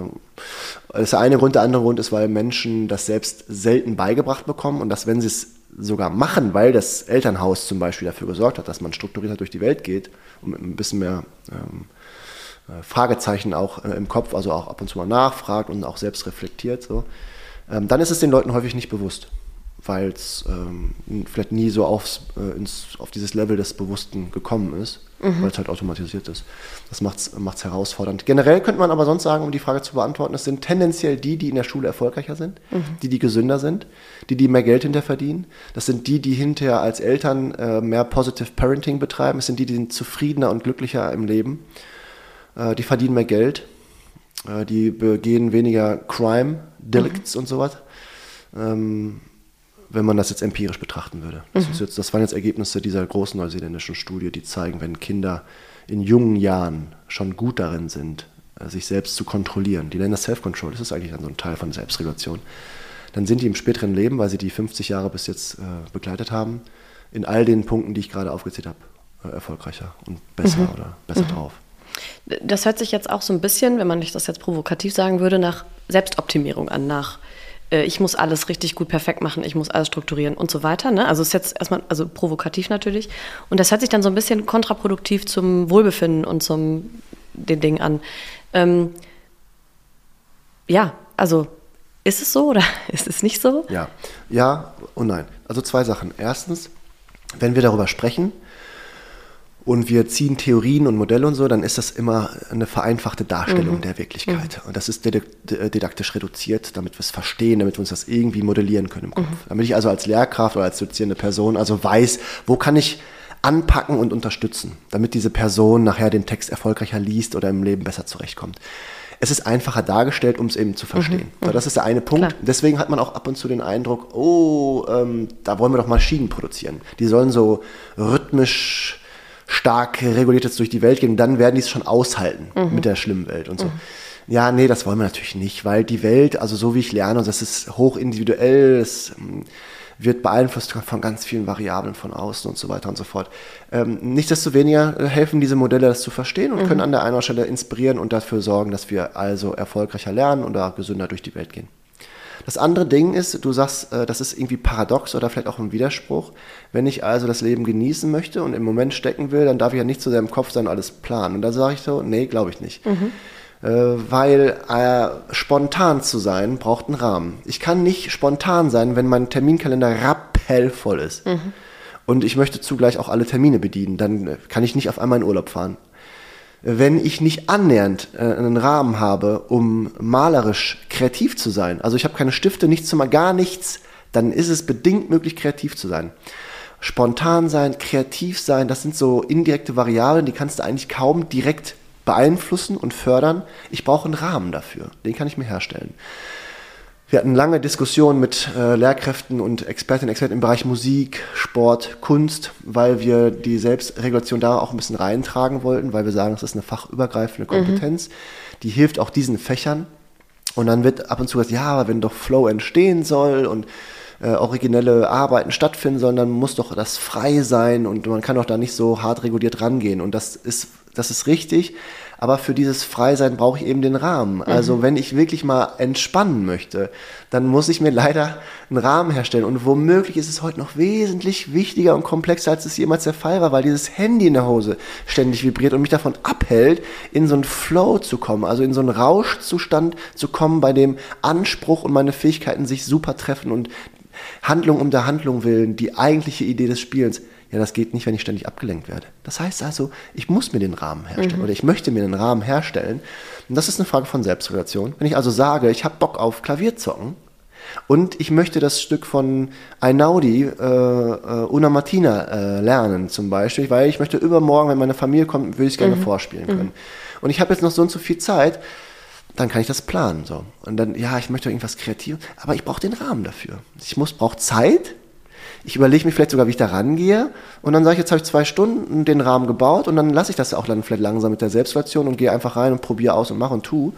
Das ist der eine Grund. Der andere Grund ist, weil Menschen das selbst selten beigebracht bekommen und dass, wenn sie es sogar machen, weil das Elternhaus zum Beispiel dafür gesorgt hat, dass man strukturierter durch die Welt geht und mit ein bisschen mehr ähm, Fragezeichen auch äh, im Kopf, also auch ab und zu mal nachfragt und auch selbst reflektiert, so, ähm, dann ist es den Leuten häufig nicht bewusst, weil es ähm, vielleicht nie so aufs, äh, ins, auf dieses Level des Bewussten gekommen ist, mhm. weil es halt automatisiert ist. Das macht es herausfordernd. Generell könnte man aber sonst sagen, um die Frage zu beantworten, es sind tendenziell die, die in der Schule erfolgreicher sind, mhm. die, die gesünder sind, die, die mehr Geld hinterher verdienen. Das sind die, die hinterher als Eltern äh, mehr Positive Parenting betreiben. Es sind die, die sind zufriedener und glücklicher im Leben. Äh, die verdienen mehr Geld. Äh, die begehen weniger Crime, Delicts mhm. und sowas. Ähm, wenn man das jetzt empirisch betrachten würde. Das, ist jetzt, das waren jetzt Ergebnisse dieser großen neuseeländischen Studie, die zeigen, wenn Kinder in jungen Jahren schon gut darin sind, sich selbst zu kontrollieren, die nennen das Self-Control, das ist eigentlich dann so ein Teil von Selbstregulation, dann sind die im späteren Leben, weil sie die fünfzig Jahre bis jetzt äh, begleitet haben, in all den Punkten, die ich gerade aufgezählt habe, äh, erfolgreicher und besser mhm. oder besser mhm. drauf. Das hört sich jetzt auch so ein bisschen, wenn man das jetzt provokativ sagen würde, nach Selbstoptimierung an, nach ich muss alles richtig gut perfekt machen, ich muss alles strukturieren und so weiter. Ne? Also ist jetzt erstmal, also provokativ natürlich. Und das hört sich dann so ein bisschen kontraproduktiv zum Wohlbefinden und zum den Dingen an. Ähm, ja, also ist es so oder ist es nicht so? Ja, ja und nein. Also zwei Sachen. Erstens, wenn wir darüber sprechen und wir ziehen Theorien und Modelle und so, dann ist das immer eine vereinfachte Darstellung mhm. der Wirklichkeit. Mhm. Und das ist didaktisch reduziert, damit wir es verstehen, damit wir uns das irgendwie modellieren können im Kopf. Mhm. Damit ich also als Lehrkraft oder als dozierende Person also weiß, wo kann ich anpacken und unterstützen, damit diese Person nachher den Text erfolgreicher liest oder im Leben besser zurechtkommt. Es ist einfacher dargestellt, um es eben zu verstehen. Mhm. So, das ist der eine Punkt. Klar. Deswegen hat man auch ab und zu den Eindruck, oh, ähm, da wollen wir doch Maschinen produzieren. Die sollen so rhythmisch stark reguliert jetzt durch die Welt gehen, dann werden die es schon aushalten mhm. mit der schlimmen Welt und so. Mhm. Ja, nee, das wollen wir natürlich nicht, weil die Welt, also so wie ich lerne, und das ist hoch individuell, es wird beeinflusst von ganz vielen Variablen von außen und so weiter und so fort. Ähm, nichtsdestoweniger helfen diese Modelle, das zu verstehen und mhm. können an der einen Stelle inspirieren und dafür sorgen, dass wir also erfolgreicher lernen oder gesünder durch die Welt gehen. Das andere Ding ist, du sagst, das ist irgendwie paradox oder vielleicht auch ein Widerspruch. Wenn ich also das Leben genießen möchte und im Moment stecken will, dann darf ich ja nicht zu sehr im Kopf sein und alles planen. Und da sage ich so, nee, glaube ich nicht. Mhm. Äh, weil äh, spontan zu sein, braucht einen Rahmen. Ich kann nicht spontan sein, wenn mein Terminkalender rappellvoll ist. Mhm. Und ich möchte zugleich auch alle Termine bedienen. Dann kann ich nicht auf einmal in Urlaub fahren. wenn ich nicht annähernd äh, einen Rahmen habe, um malerisch kreativ zu sein, also ich habe keine Stifte, nichts zu mal gar nichts, dann ist es bedingt möglich, kreativ zu sein. Spontan sein, kreativ sein, das sind so indirekte Variablen, die kannst du eigentlich kaum direkt beeinflussen und fördern. Ich brauche einen Rahmen dafür, den kann ich mir herstellen. Wir hatten lange Diskussionen mit äh, Lehrkräften und Expertinnen und Experten im Bereich Musik, Sport, Kunst, weil wir die Selbstregulation da auch ein bisschen reintragen wollten, weil wir sagen, das ist eine fachübergreifende Kompetenz, mhm. die hilft auch diesen Fächern. Und dann wird ab und zu gesagt, ja, aber wenn doch Flow entstehen soll und äh, originelle Arbeiten stattfinden sollen, dann muss doch das frei sein und man kann doch da nicht so hart reguliert rangehen. Und das ist, das ist richtig, aber für dieses Freisein brauche ich eben den Rahmen. Mhm. Also wenn ich wirklich mal entspannen möchte, dann muss ich mir leider einen Rahmen herstellen. Und womöglich ist es heute noch wesentlich wichtiger und komplexer, als es jemals der Fall war, weil dieses Handy in der Hose ständig vibriert und mich davon abhält, in so einen Flow zu kommen, also in so einen Rauschzustand zu kommen, bei dem Anspruch und meine Fähigkeiten sich super treffen und Handlung um der Handlung willen, die eigentliche Idee des Spielens. Ja, das geht nicht, wenn ich ständig abgelenkt werde. Das heißt also, ich muss mir den Rahmen herstellen mhm. oder ich möchte mir den Rahmen herstellen. Und das ist eine Frage von Selbstregulation. Wenn ich also sage, ich habe Bock auf Klavierzocken und ich möchte das Stück von Einaudi, äh, äh, Una Mattina äh, lernen zum Beispiel, weil ich möchte übermorgen, wenn meine Familie kommt, würde ich es gerne mhm. vorspielen können. Mhm. Und ich habe jetzt noch so und so viel Zeit, dann kann ich das planen. So. Und dann, ja, ich möchte irgendwas Kreatives, aber ich brauche den Rahmen dafür. Ich muss, brauche Zeit. Ich überlege mir vielleicht sogar, wie ich da rangehe und dann sage ich, jetzt habe ich zwei Stunden den Rahmen gebaut und dann lasse ich das auch dann vielleicht langsam mit der Selbstregulation und gehe einfach rein und probiere aus und mache und tu.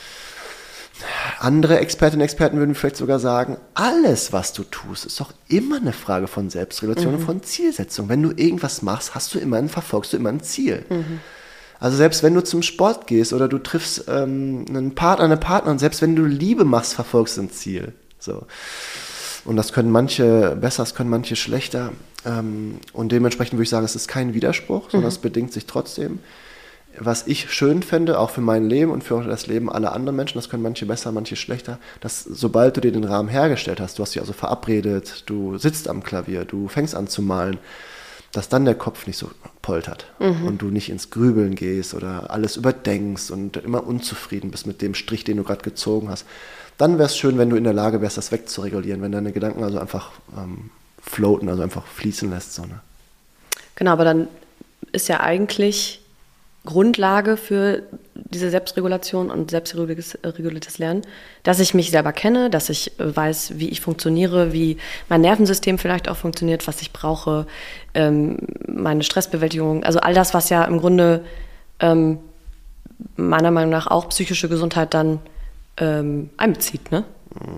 Andere Expertinnen und Experten würden vielleicht sogar sagen, alles, was du tust, ist doch immer eine Frage von Selbstregulation mhm. und von Zielsetzung. Wenn du irgendwas machst, hast du immer ein, verfolgst du immer ein Ziel. Mhm. Also selbst wenn du zum Sport gehst oder du triffst ähm, einen Partner, eine Partnerin, selbst wenn du Liebe machst, verfolgst du ein Ziel. So. Und das können manche besser, das können manche schlechter. Ähm, und dementsprechend würde ich sagen, es ist kein Widerspruch, sondern mhm. es bedingt sich trotzdem. Was ich schön fände, auch für mein Leben und für das Leben aller anderen Menschen, das können manche besser, manche schlechter, dass sobald du dir den Rahmen hergestellt hast, du hast dich also verabredet, du sitzt am Klavier, du fängst an zu malen, dass dann der Kopf nicht so poltert mhm. und du nicht ins Grübeln gehst oder alles überdenkst und immer unzufrieden bist mit dem Strich, den du gerade gezogen hast. Dann wäre es schön, wenn du in der Lage wärst, das wegzuregulieren, wenn deine Gedanken also einfach ähm, floaten, also einfach fließen lässt. So, ne? Genau, aber dann ist ja eigentlich Grundlage für diese Selbstregulation und selbstreguliertes Lernen, dass ich mich selber kenne, dass ich weiß, wie ich funktioniere, wie mein Nervensystem vielleicht auch funktioniert, was ich brauche, ähm, meine Stressbewältigung, also all das, was ja im Grunde ähm, meiner Meinung nach auch psychische Gesundheit dann ähm, einbezieht, ne?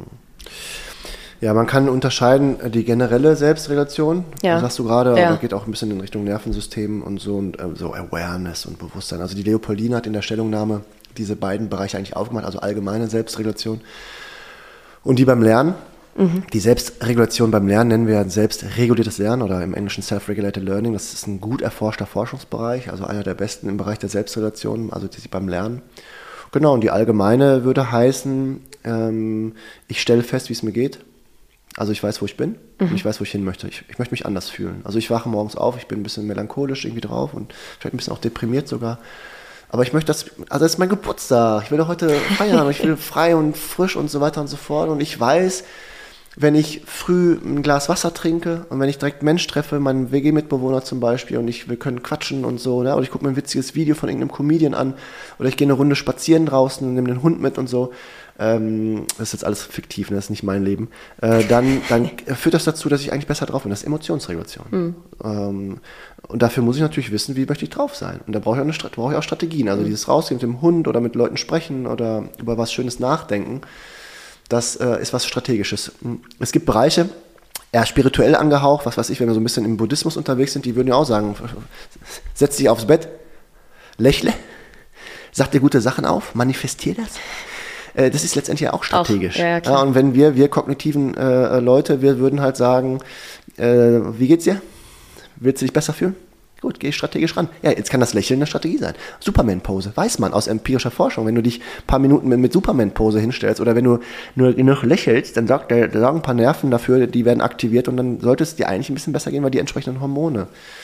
Ja, man kann unterscheiden, die generelle Selbstregulation, ja. das hast du gerade, ja. da geht auch ein bisschen in Richtung Nervensystem und so und äh, so Awareness und Bewusstsein. Also die Leopoldine hat in der Stellungnahme diese beiden Bereiche eigentlich aufgemacht, also allgemeine Selbstregulation und die beim Lernen. Mhm. Die Selbstregulation beim Lernen nennen wir selbstreguliertes Lernen oder im Englischen Self-Regulated Learning. Das ist ein gut erforschter Forschungsbereich, also einer der besten im Bereich der Selbstregulation, also die beim Lernen. Genau, und die allgemeine würde heißen, ähm, ich stelle fest, wie es mir geht. Also ich weiß, wo ich bin mhm. und ich weiß, wo ich hin möchte. Ich, ich möchte mich anders fühlen. Also ich wache morgens auf, ich bin ein bisschen melancholisch irgendwie drauf und vielleicht ein bisschen auch deprimiert sogar. Aber ich möchte das, also das ist mein Geburtstag. Ich will doch heute feiern und ich will frei und frisch und so weiter und so fort. Und ich weiß, wenn ich früh ein Glas Wasser trinke und wenn ich direkt einen Mensch treffe, meinen W G-Mitbewohner zum Beispiel, und ich, wir können quatschen und so, ne? Oder ich gucke mir ein witziges Video von irgendeinem Comedian an oder ich gehe eine Runde spazieren draußen und nehme den Hund mit und so, ähm, das ist jetzt alles fiktiv, ne? Das ist nicht mein Leben, äh, dann, dann führt das dazu, dass ich eigentlich besser drauf bin. Das ist Emotionsregulation. Mhm. Ähm, und dafür muss ich natürlich wissen, wie möchte ich drauf sein. Und da brauche ich auch, eine, brauche ich auch Strategien. Also mhm. dieses Rausgehen mit dem Hund oder mit Leuten sprechen oder über was Schönes nachdenken. Das äh, ist was Strategisches. Es gibt Bereiche, eher spirituell angehaucht, was weiß ich, wenn wir so ein bisschen im Buddhismus unterwegs sind, die würden ja auch sagen, setz dich aufs Bett, lächle, sag dir gute Sachen auf, manifestier das. Äh, das ist letztendlich auch strategisch. Auch, ja, ja, und wenn wir, wir kognitiven äh, Leute, wir würden halt sagen, äh, wie geht's dir? Willst du dich besser fühlen? Gut, geh strategisch ran. Ja, jetzt kann das Lächeln eine Strategie sein. Superman-Pose, weiß man aus empirischer Forschung. Wenn du dich ein paar Minuten mit, mit Superman-Pose hinstellst oder wenn du nur noch lächelst, dann sorgt der, sorgen ein paar Nerven dafür, die werden aktiviert und dann sollte es dir eigentlich ein bisschen besser gehen, weil die entsprechenden Hormone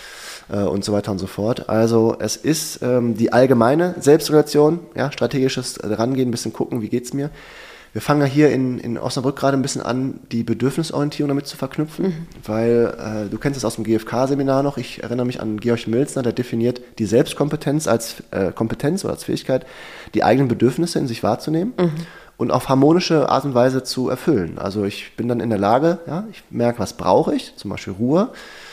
äh, und so weiter und so fort. Also es ist ähm, die allgemeine Selbstregulation, ja, strategisches Rangehen, ein bisschen gucken, wie geht's mir. Wir fangen ja hier in, in Osnabrück gerade ein bisschen an, die Bedürfnisorientierung damit zu verknüpfen, mhm. weil äh, du kennst es aus dem G F K-Seminar noch, ich erinnere mich an Georg Milzner, der definiert die Selbstkompetenz als äh, Kompetenz oder als Fähigkeit, die eigenen Bedürfnisse in sich wahrzunehmen mhm. und auf harmonische Art und Weise zu erfüllen. Also ich bin dann in der Lage, ja, ich merke, was brauche ich, zum Beispiel Ruhe.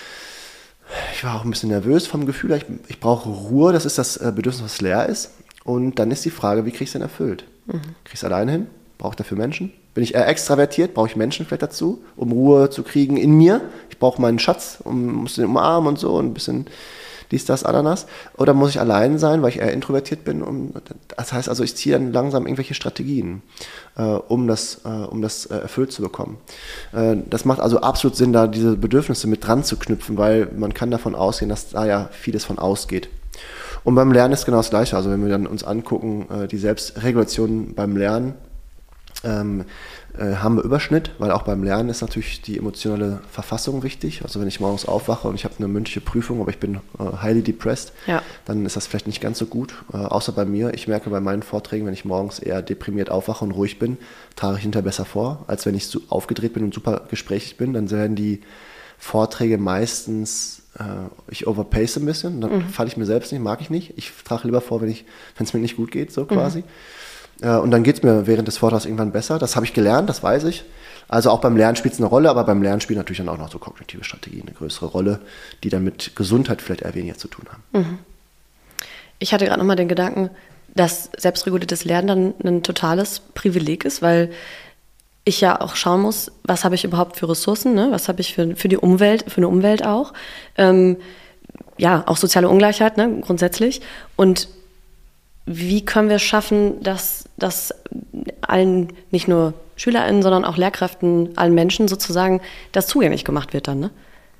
Ich war auch ein bisschen nervös vom Gefühl, ich, ich brauche Ruhe, das ist das äh, Bedürfnis, was leer ist. Und dann ist die Frage, wie kriege ich es denn erfüllt? Mhm. Kriege ich es alleine hin? Brauche ich dafür Menschen? Bin ich eher extravertiert? Brauche ich Menschen vielleicht dazu, um Ruhe zu kriegen in mir? Ich brauche meinen Schatz, um, muss den umarmen und so, und ein bisschen dies, das, Ananas. Oder muss ich allein sein, weil ich eher introvertiert bin? Um, das heißt also, ich ziehe dann langsam irgendwelche Strategien, äh, um das, äh, um das äh, erfüllt zu bekommen. Äh, das macht also absolut Sinn, da diese Bedürfnisse mit dran zu knüpfen, weil man kann davon ausgehen, dass da ja vieles von ausgeht. Und beim Lernen ist genau das Gleiche. Also wenn wir dann uns angucken, äh, die Selbstregulation beim Lernen, Ähm, äh, haben wir Überschnitt, weil auch beim Lernen ist natürlich die emotionale Verfassung wichtig. Also wenn ich morgens aufwache und ich habe eine mündliche Prüfung, aber ich bin äh, highly depressed, ja. dann ist das vielleicht nicht ganz so gut. Äh, außer bei mir, ich merke bei meinen Vorträgen, wenn ich morgens eher deprimiert aufwache und ruhig bin, trage ich hinterher besser vor, als wenn ich so aufgedreht bin und super gesprächig bin. Dann werden die Vorträge meistens, äh, ich overpace ein bisschen, dann mhm. falle ich mir selbst nicht, mag ich nicht. Ich trage lieber vor, wenn ich, wenn es mir nicht gut geht, so quasi. Mhm. Und dann geht es mir während des Vortrags irgendwann besser. Das habe ich gelernt, das weiß ich. Also auch beim Lernen spielt es eine Rolle, aber beim Lernen spielen natürlich dann auch noch so kognitive Strategien eine größere Rolle, die dann mit Gesundheit vielleicht eher weniger zu tun haben. Mhm. Ich hatte gerade nochmal den Gedanken, dass selbstreguliertes Lernen dann ein totales Privileg ist, weil ich ja auch schauen muss, was habe ich überhaupt für Ressourcen, ne? Was habe ich für, für die Umwelt, für eine Umwelt auch. Ähm, ja, auch soziale Ungleichheit, ne? Grundsätzlich. Und wie können wir es schaffen, dass, dass allen, nicht nur SchülerInnen, sondern auch Lehrkräften, allen Menschen sozusagen, das zugänglich gemacht wird dann, ne?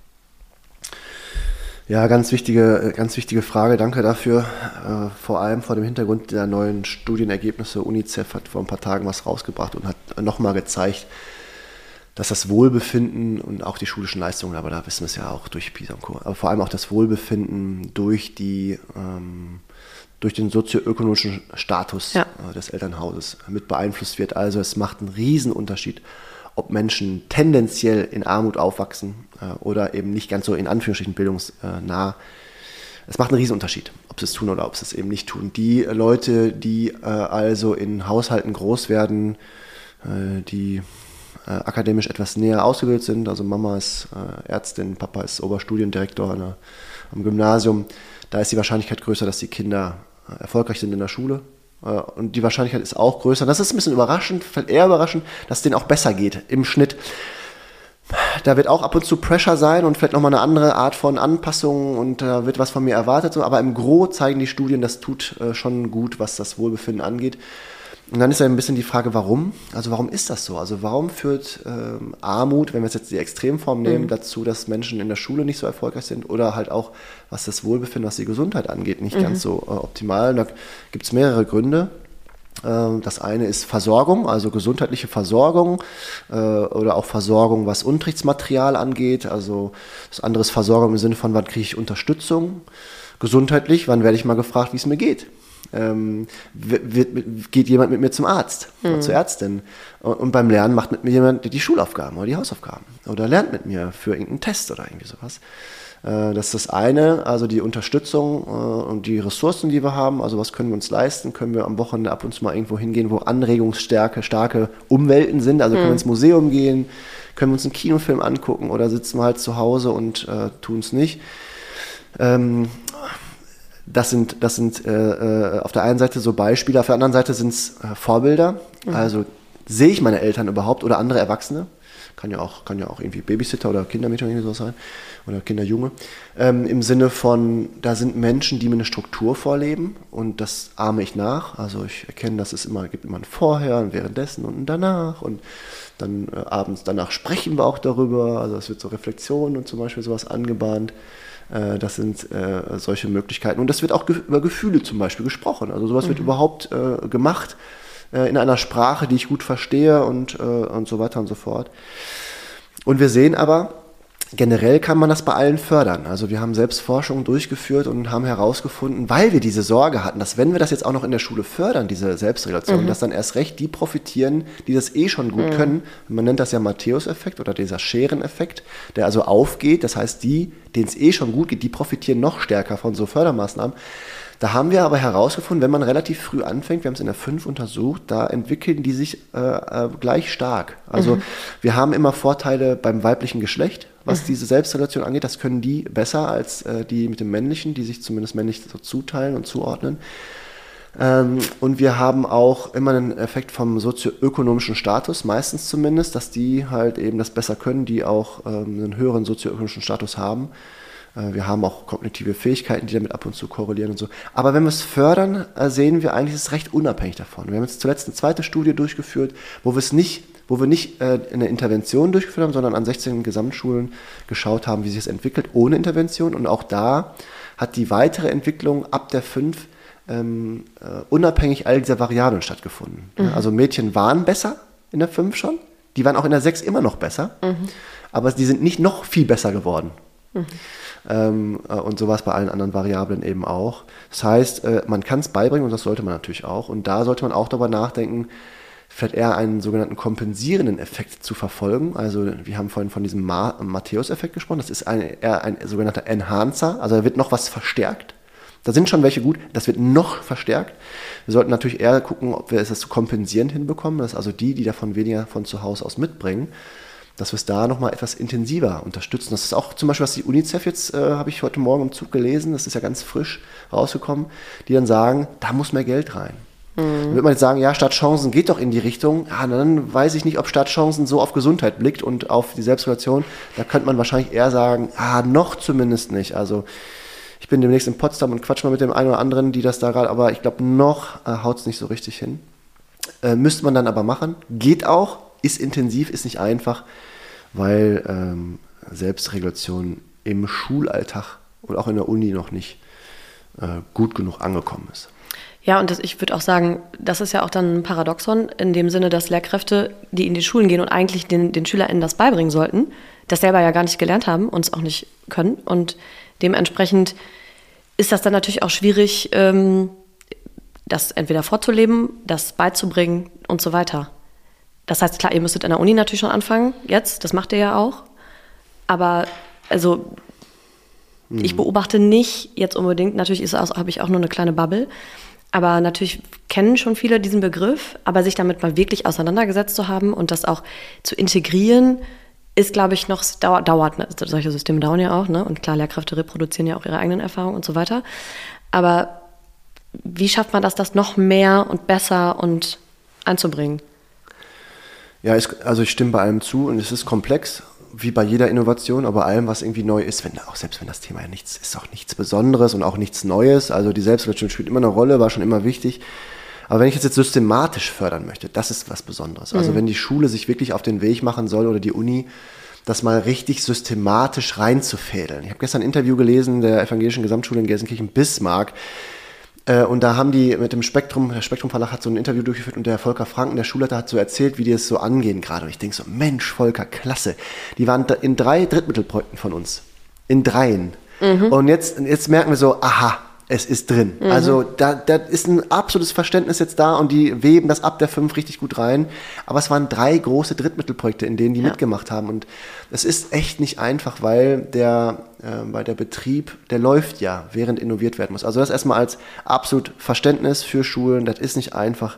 Ja, ganz wichtige, ganz wichtige Frage, danke dafür. Äh, vor allem vor dem Hintergrund der neuen Studienergebnisse. UNICEF hat vor ein paar Tagen was rausgebracht und hat nochmal gezeigt, dass das Wohlbefinden und auch die schulischen Leistungen, aber da wissen wir es ja auch durch PISA und Co., aber vor allem auch das Wohlbefinden durch die ähm, durch den sozioökonomischen Status ja. äh, des Elternhauses mit beeinflusst wird. Also es macht einen Riesenunterschied, ob Menschen tendenziell in Armut aufwachsen äh, oder eben nicht ganz so in Anführungsstrichen bildungsnah. Es macht einen Riesenunterschied, ob sie es tun oder ob sie es eben nicht tun. Die Leute, die äh, also in Haushalten groß werden, äh, die äh, akademisch etwas näher ausgebildet sind, also Mama ist äh, Ärztin, Papa ist Oberstudiendirektor an der, am Gymnasium, da ist die Wahrscheinlichkeit größer, dass die Kinder erfolgreich sind in der Schule. Und die Wahrscheinlichkeit ist auch größer. Das ist ein bisschen überraschend, vielleicht eher überraschend, dass es denen auch besser geht im Schnitt. Da wird auch ab und zu Pressure sein und vielleicht nochmal eine andere Art von Anpassung und da wird was von mir erwartet. Aber im Gros zeigen die Studien, das tut schon gut, was das Wohlbefinden angeht. Und dann ist ja ein bisschen die Frage, warum? Also warum ist das so? Also warum führt ähm, Armut, wenn wir jetzt die Extremform nehmen, mhm. dazu, dass Menschen in der Schule nicht so erfolgreich sind oder halt auch, was das Wohlbefinden, was die Gesundheit angeht, nicht mhm. ganz so äh, optimal? Und da gibt es mehrere Gründe. Ähm, das eine ist Versorgung, also gesundheitliche Versorgung äh, oder auch Versorgung, was Unterrichtsmaterial angeht. Also das andere ist Versorgung im Sinne von, wann kriege ich Unterstützung? Gesundheitlich, wann werde ich mal gefragt, wie es mir geht? Ähm, wird, geht jemand mit mir zum Arzt oder mhm. zur Ärztin und, und beim Lernen macht mit mir jemand die Schulaufgaben oder die Hausaufgaben oder lernt mit mir für irgendeinen Test oder irgendwie sowas. Äh, das ist das eine, also die Unterstützung äh, und die Ressourcen, die wir haben, also was können wir uns leisten, können wir am Wochenende ab und zu mal irgendwo hingehen, wo Anregungsstärke, starke Umwelten sind, also mhm. können wir ins Museum gehen, können wir uns einen Kinofilm angucken oder sitzen wir halt zu Hause und äh, tun es nicht. Ähm, Das sind, das sind äh, auf der einen Seite so Beispiele, auf der anderen Seite sind es äh, Vorbilder. Mhm. Also sehe ich meine Eltern überhaupt oder andere Erwachsene? Kann ja auch, kann ja auch irgendwie Babysitter oder Kindermädchen oder so sein oder Kinderjunge. Ähm, Im Sinne von, da sind Menschen, die mir eine Struktur vorleben und das ahme ich nach. Also ich erkenne, dass es immer gibt immer ein Vorher, ein Währenddessen und ein Danach und dann äh, abends danach sprechen wir auch darüber. Also es wird so Reflexion und zum Beispiel sowas angebahnt. Das sind äh, solche Möglichkeiten. Und das wird auch ge- über Gefühle zum Beispiel gesprochen. Also sowas mhm. wird überhaupt äh, gemacht äh, in einer Sprache, die ich gut verstehe und, äh, und so weiter und so fort. Und wir sehen aber Generell kann man das bei allen fördern. Also wir haben selbst Forschungen durchgeführt und haben herausgefunden, weil wir diese Sorge hatten, dass wenn wir das jetzt auch noch in der Schule fördern, diese Selbstregulation, mhm. dass dann erst recht die profitieren, die das eh schon gut mhm. können. Man nennt das ja Matthäus-Effekt oder dieser Schereneffekt, der also aufgeht. Das heißt, die, denen es eh schon gut geht, die profitieren noch stärker von so Fördermaßnahmen. Da haben wir aber herausgefunden, wenn man relativ früh anfängt, wir haben es in der fünf untersucht, da entwickeln die sich äh, äh, gleich stark. Also mhm. wir haben immer Vorteile beim weiblichen Geschlecht, was mhm. diese Selbstregulation angeht. Das können die besser als äh, die mit dem männlichen, die sich zumindest männlich so zuteilen und zuordnen. Ähm, und wir haben auch immer einen Effekt vom sozioökonomischen Status, meistens zumindest, dass die halt eben das besser können, die auch ähm, einen höheren sozioökonomischen Status haben. Wir haben auch kognitive Fähigkeiten, die damit ab und zu korrelieren und so. Aber wenn wir es fördern, sehen wir eigentlich, es ist recht unabhängig davon. Wir haben jetzt zuletzt eine zweite Studie durchgeführt, wo wir es nicht, wo wir nicht äh, eine Intervention durchgeführt haben, sondern an sechzehn Gesamtschulen geschaut haben, wie sich es entwickelt, ohne Intervention. Und auch da hat die weitere Entwicklung ab der fünf ähm, äh, unabhängig all dieser Variablen stattgefunden. Mhm. Also Mädchen waren besser in der fünf schon, die waren auch in der sechs immer noch besser, mhm. aber die sind nicht noch viel besser geworden. Mhm. Ähm, äh, und sowas bei allen anderen Variablen eben auch. Das heißt, äh, man kann es beibringen und das sollte man natürlich auch. Und da sollte man auch darüber nachdenken, vielleicht eher einen sogenannten kompensierenden Effekt zu verfolgen. Also wir haben vorhin von diesem Ma- Matthäus-Effekt gesprochen. Das ist ein, eher ein sogenannter Enhancer. Also da wird noch was verstärkt. Da sind schon welche gut, das wird noch verstärkt. Wir sollten natürlich eher gucken, ob wir es das kompensierend hinbekommen. Das ist also die, die davon weniger von zu Hause aus mitbringen, dass wir es da nochmal etwas intensiver unterstützen. Das ist auch zum Beispiel, was die UNICEF jetzt, äh, habe ich heute Morgen im Zug gelesen, das ist ja ganz frisch rausgekommen, die dann sagen, da muss mehr Geld rein. Mhm. Dann würde man jetzt sagen, ja, Stadtchancen geht doch in die Richtung, ja, dann weiß ich nicht, ob Stadtchancen so auf Gesundheit blickt und auf die Selbstregulation. Da könnte man wahrscheinlich eher sagen, ah, noch zumindest nicht. Also ich bin demnächst in Potsdam und quatsch mal mit dem einen oder anderen, die das da gerade, aber ich glaube, noch äh, haut es nicht so richtig hin. Äh, müsste man dann aber machen. Geht auch, ist intensiv, ist nicht einfach, weil ähm, Selbstregulation im Schulalltag und auch in der Uni noch nicht äh, gut genug angekommen ist. Ja, und das, ich würde auch sagen, das ist ja auch dann ein Paradoxon in dem Sinne, dass Lehrkräfte, die in die Schulen gehen und eigentlich den, den SchülerInnen das beibringen sollten, das selber ja gar nicht gelernt haben und es auch nicht können. Und dementsprechend ist das dann natürlich auch schwierig, ähm, das entweder vorzuleben, das beizubringen und so weiter. Das heißt, klar, ihr müsstet an der Uni natürlich schon anfangen, jetzt, das macht ihr ja auch. Aber also hm. ich beobachte nicht jetzt unbedingt, natürlich ist habe ich auch nur eine kleine Bubble, aber natürlich kennen schon viele diesen Begriff, aber sich damit mal wirklich auseinandergesetzt zu haben und das auch zu integrieren, ist, glaube ich, noch, dauert, dauert ne? Solche Systeme dauern ja auch, ne? Und klar, Lehrkräfte reproduzieren ja auch ihre eigenen Erfahrungen und so weiter. Aber wie schafft man das, das noch mehr und besser und einzubringen? Ja, ich, also ich stimme bei allem zu und es ist komplex, wie bei jeder Innovation, aber allem, was irgendwie neu ist, wenn, auch selbst wenn das Thema ja nichts ist, auch nichts Besonderes und auch nichts Neues. Also die Selbstregulation spielt immer eine Rolle, war schon immer wichtig. Aber wenn ich das jetzt systematisch fördern möchte, das ist was Besonderes. Also mhm. wenn die Schule sich wirklich auf den Weg machen soll oder die Uni, das mal richtig systematisch reinzufädeln. Ich habe gestern ein Interview gelesen der Evangelischen Gesamtschule in Gelsenkirchen-Bismarck. Und da haben die mit dem Spektrum, der Spektrum Verlag hat so ein Interview durchgeführt und der Volker Franken, der Schulleiter, hat so erzählt, wie die es so angehen gerade. Und ich denke so, Mensch, Volker, klasse. Die waren in drei Drittmittelprojekten von uns. In dreien. Mhm. Und jetzt, jetzt merken wir so, aha, es ist drin. Mhm. Also da, da ist ein absolutes Verständnis jetzt da und die weben das ab der fünf richtig gut rein. Aber es waren drei große Drittmittelprojekte, in denen die ja. mitgemacht haben. Und es ist echt nicht einfach, weil der, äh, weil der Betrieb, der läuft ja, während innoviert werden muss. Also das erstmal als absolut Verständnis für Schulen. Das ist nicht einfach,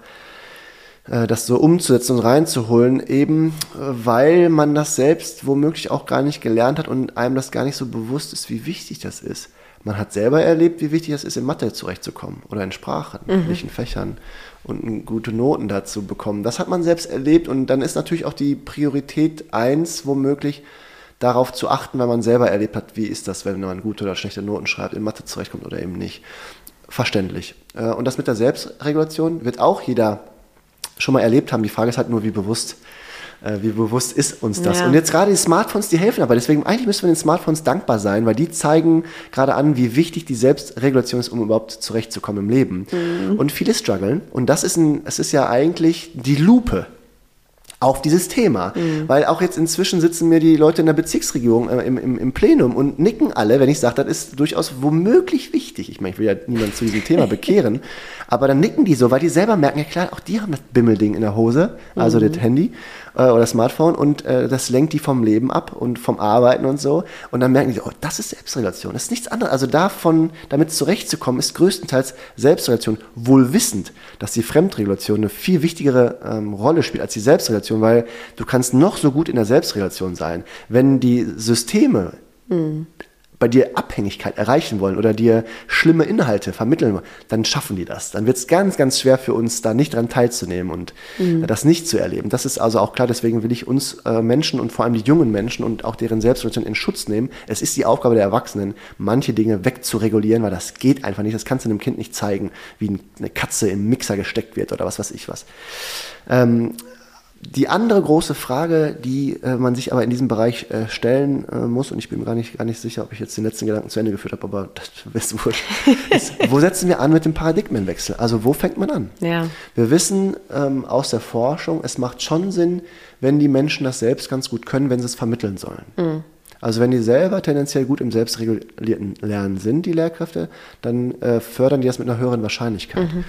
äh, das so umzusetzen und reinzuholen, eben äh, weil man das selbst womöglich auch gar nicht gelernt hat und einem das gar nicht so bewusst ist, wie wichtig das ist. Man hat selber erlebt, wie wichtig es ist, in Mathe zurechtzukommen oder in Sprachen, in mhm. welchen Fächern und gute Noten dazu bekommen. Das hat man selbst erlebt und dann ist natürlich auch die Priorität eins, womöglich darauf zu achten, wenn man selber erlebt hat, wie ist das, wenn man gute oder schlechte Noten schreibt, in Mathe zurechtkommt oder eben nicht. Verständlich. Und das mit der Selbstregulation wird auch jeder schon mal erlebt haben. Die Frage ist halt nur, wie bewusst Wie bewusst ist uns das? Ja. Und jetzt gerade die Smartphones, die helfen aber. Deswegen eigentlich müssen wir den Smartphones dankbar sein, weil die zeigen gerade an, wie wichtig die Selbstregulation ist, um überhaupt zurechtzukommen im Leben. Mhm. Und viele strugglen. Und das ist, ein, es ist ja eigentlich die Lupe auf dieses Thema. Mhm. Weil auch jetzt inzwischen sitzen mir die Leute in der Bezirksregierung äh, im, im, im Plenum und nicken alle, wenn ich sage, das ist durchaus womöglich wichtig. Ich meine, ich will ja niemanden zu diesem Thema bekehren, aber dann nicken die so, weil die selber merken, ja klar, auch die haben das Bimmelding in der Hose, also mhm. das Handy äh, oder Smartphone und äh, das lenkt die vom Leben ab und vom Arbeiten und so. Und dann merken die, oh, das ist Selbstregulation, das ist nichts anderes. Also davon, damit zurechtzukommen, ist größtenteils Selbstregulation, wohl wissend, dass die Fremdregulation eine viel wichtigere ähm, Rolle spielt als die Selbstregulation, weil du kannst noch so gut in der Selbstregulation sein. Wenn die Systeme mhm. bei dir Abhängigkeit erreichen wollen oder dir schlimme Inhalte vermitteln wollen, dann schaffen die das. Dann wird es ganz, ganz schwer für uns, da nicht dran teilzunehmen und mhm. das nicht zu erleben. Das ist also auch klar, deswegen will ich uns äh, Menschen und vor allem die jungen Menschen und auch deren Selbstregulation in Schutz nehmen. Es ist die Aufgabe der Erwachsenen, manche Dinge wegzuregulieren, weil das geht einfach nicht. Das kannst du einem Kind nicht zeigen, wie eine Katze im Mixer gesteckt wird oder was weiß ich was. Ähm, Die andere große Frage, die äh, man sich aber in diesem Bereich äh, stellen äh, muss, und ich bin mir gar nicht, gar nicht sicher, ob ich jetzt den letzten Gedanken zu Ende geführt habe, aber das ist wurscht, ist, wo setzen wir an mit dem Paradigmenwechsel? Also wo fängt man an? Ja. Wir wissen ähm, aus der Forschung, es macht schon Sinn, wenn die Menschen das selbst ganz gut können, wenn sie es vermitteln sollen. Mhm. Also wenn die selber tendenziell gut im selbstregulierten Lernen sind, die Lehrkräfte, dann äh, fördern die das mit einer höheren Wahrscheinlichkeit. Mhm.